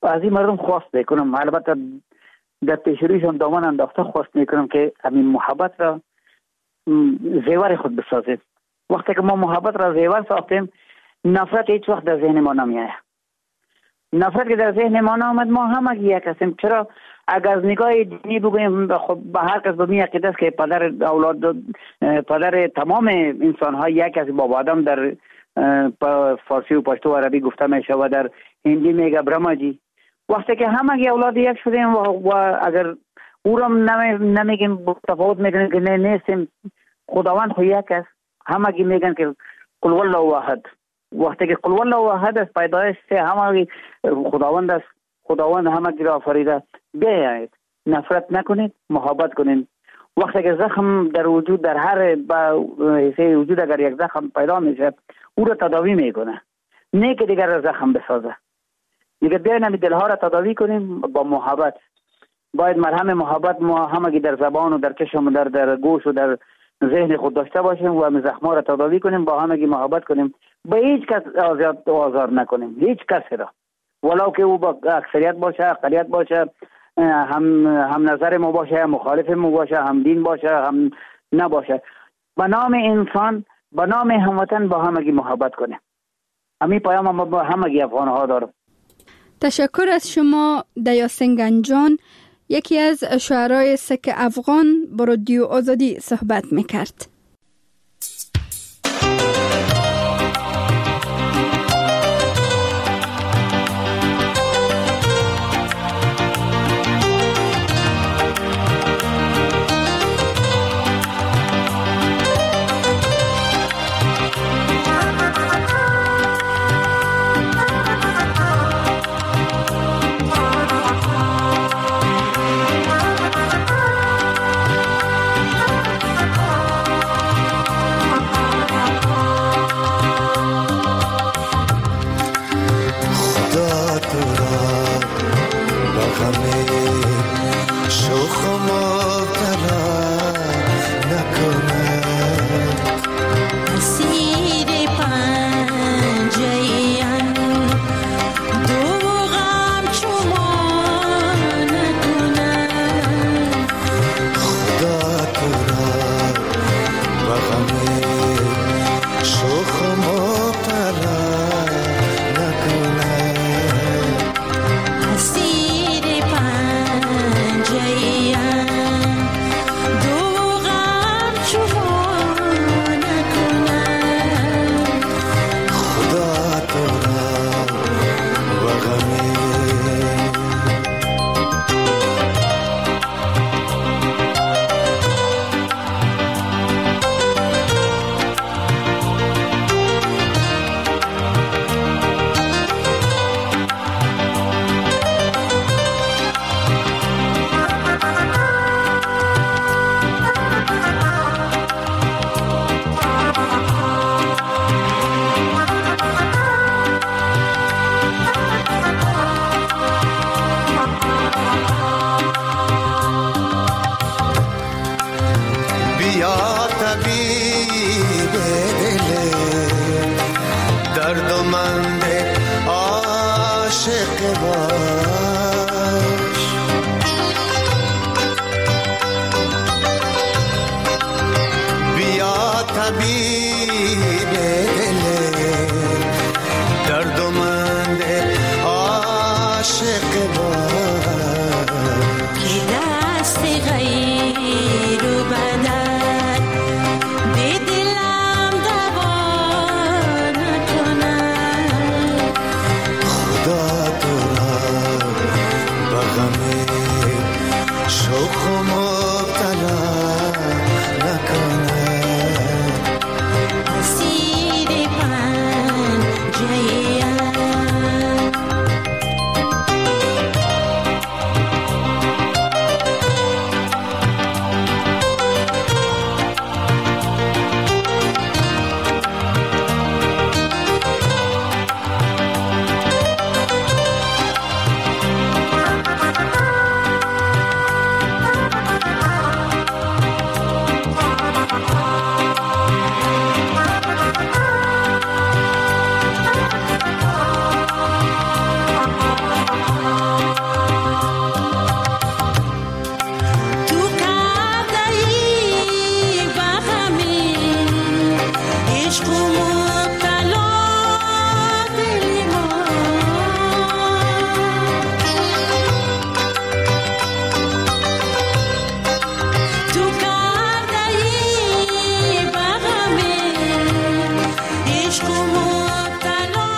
از این مردم خواست میکنم، البته در پیشرویشان دامن انداخته خواست میکنم که همین محبت را زیور خود بسازید. وقتی که ما محبت را زیور ساختیم، نفرت هیچ وقت در ذهن ما نمیاد. نفرت که در ذهن ما نامد، ما همه یک هستیم. چرا؟ اگر از نگاه دینی بگویم، خب به هر کس به می عقیده است که پدر اولاد، پدر تمام انسان ها یک از بابا آدم در فارسی و پشتو و عربی گفته میشه و در هندی میگه برماجی. وقتی که همه اولاد یک شدیم و, و اگر او را نمیگیم تفاوت میکنیم که نه نیستیم، خداوند خو یک است، همه میگن که قل والله واحد. وقتی که قل والله واحد است، پیدایش همه خداوند است، خداوند همه را آفریده. بیایید نفرت نکنید، محبت کنید. وقتی که زخم در وجود، در هر حصه وجود اگر یک زخم پیدا میشه، او را تداوی میکنه، نه که دیگر زخم بسازه. دیگه بیاین همین دلها را تداوی کنیم با محبت. باید مرهم محبت ما همگی در زبان و در چشم و در در گوش و در ذهن خود داشته باشیم و همین زخما را تداوی کنیم، با همگی محبت کنیم، به هیچ کس آزاد آزار نکنیم، هیچ کسی را، ولو که او با اکثریت باشه، اقلیت باشه، هم هم نظر ما باشه، مخالف ما باشه، هم دین باشه، هم نباشه. به نام انسان، به نام هموطن با همگی محبت کنیم. همین پیام ما با همگی افغان ها دارم. تشکر از شما دیاسین گنجان، یکی از شاعرای سک افغان با رادیو آزادی صحبت میکرد.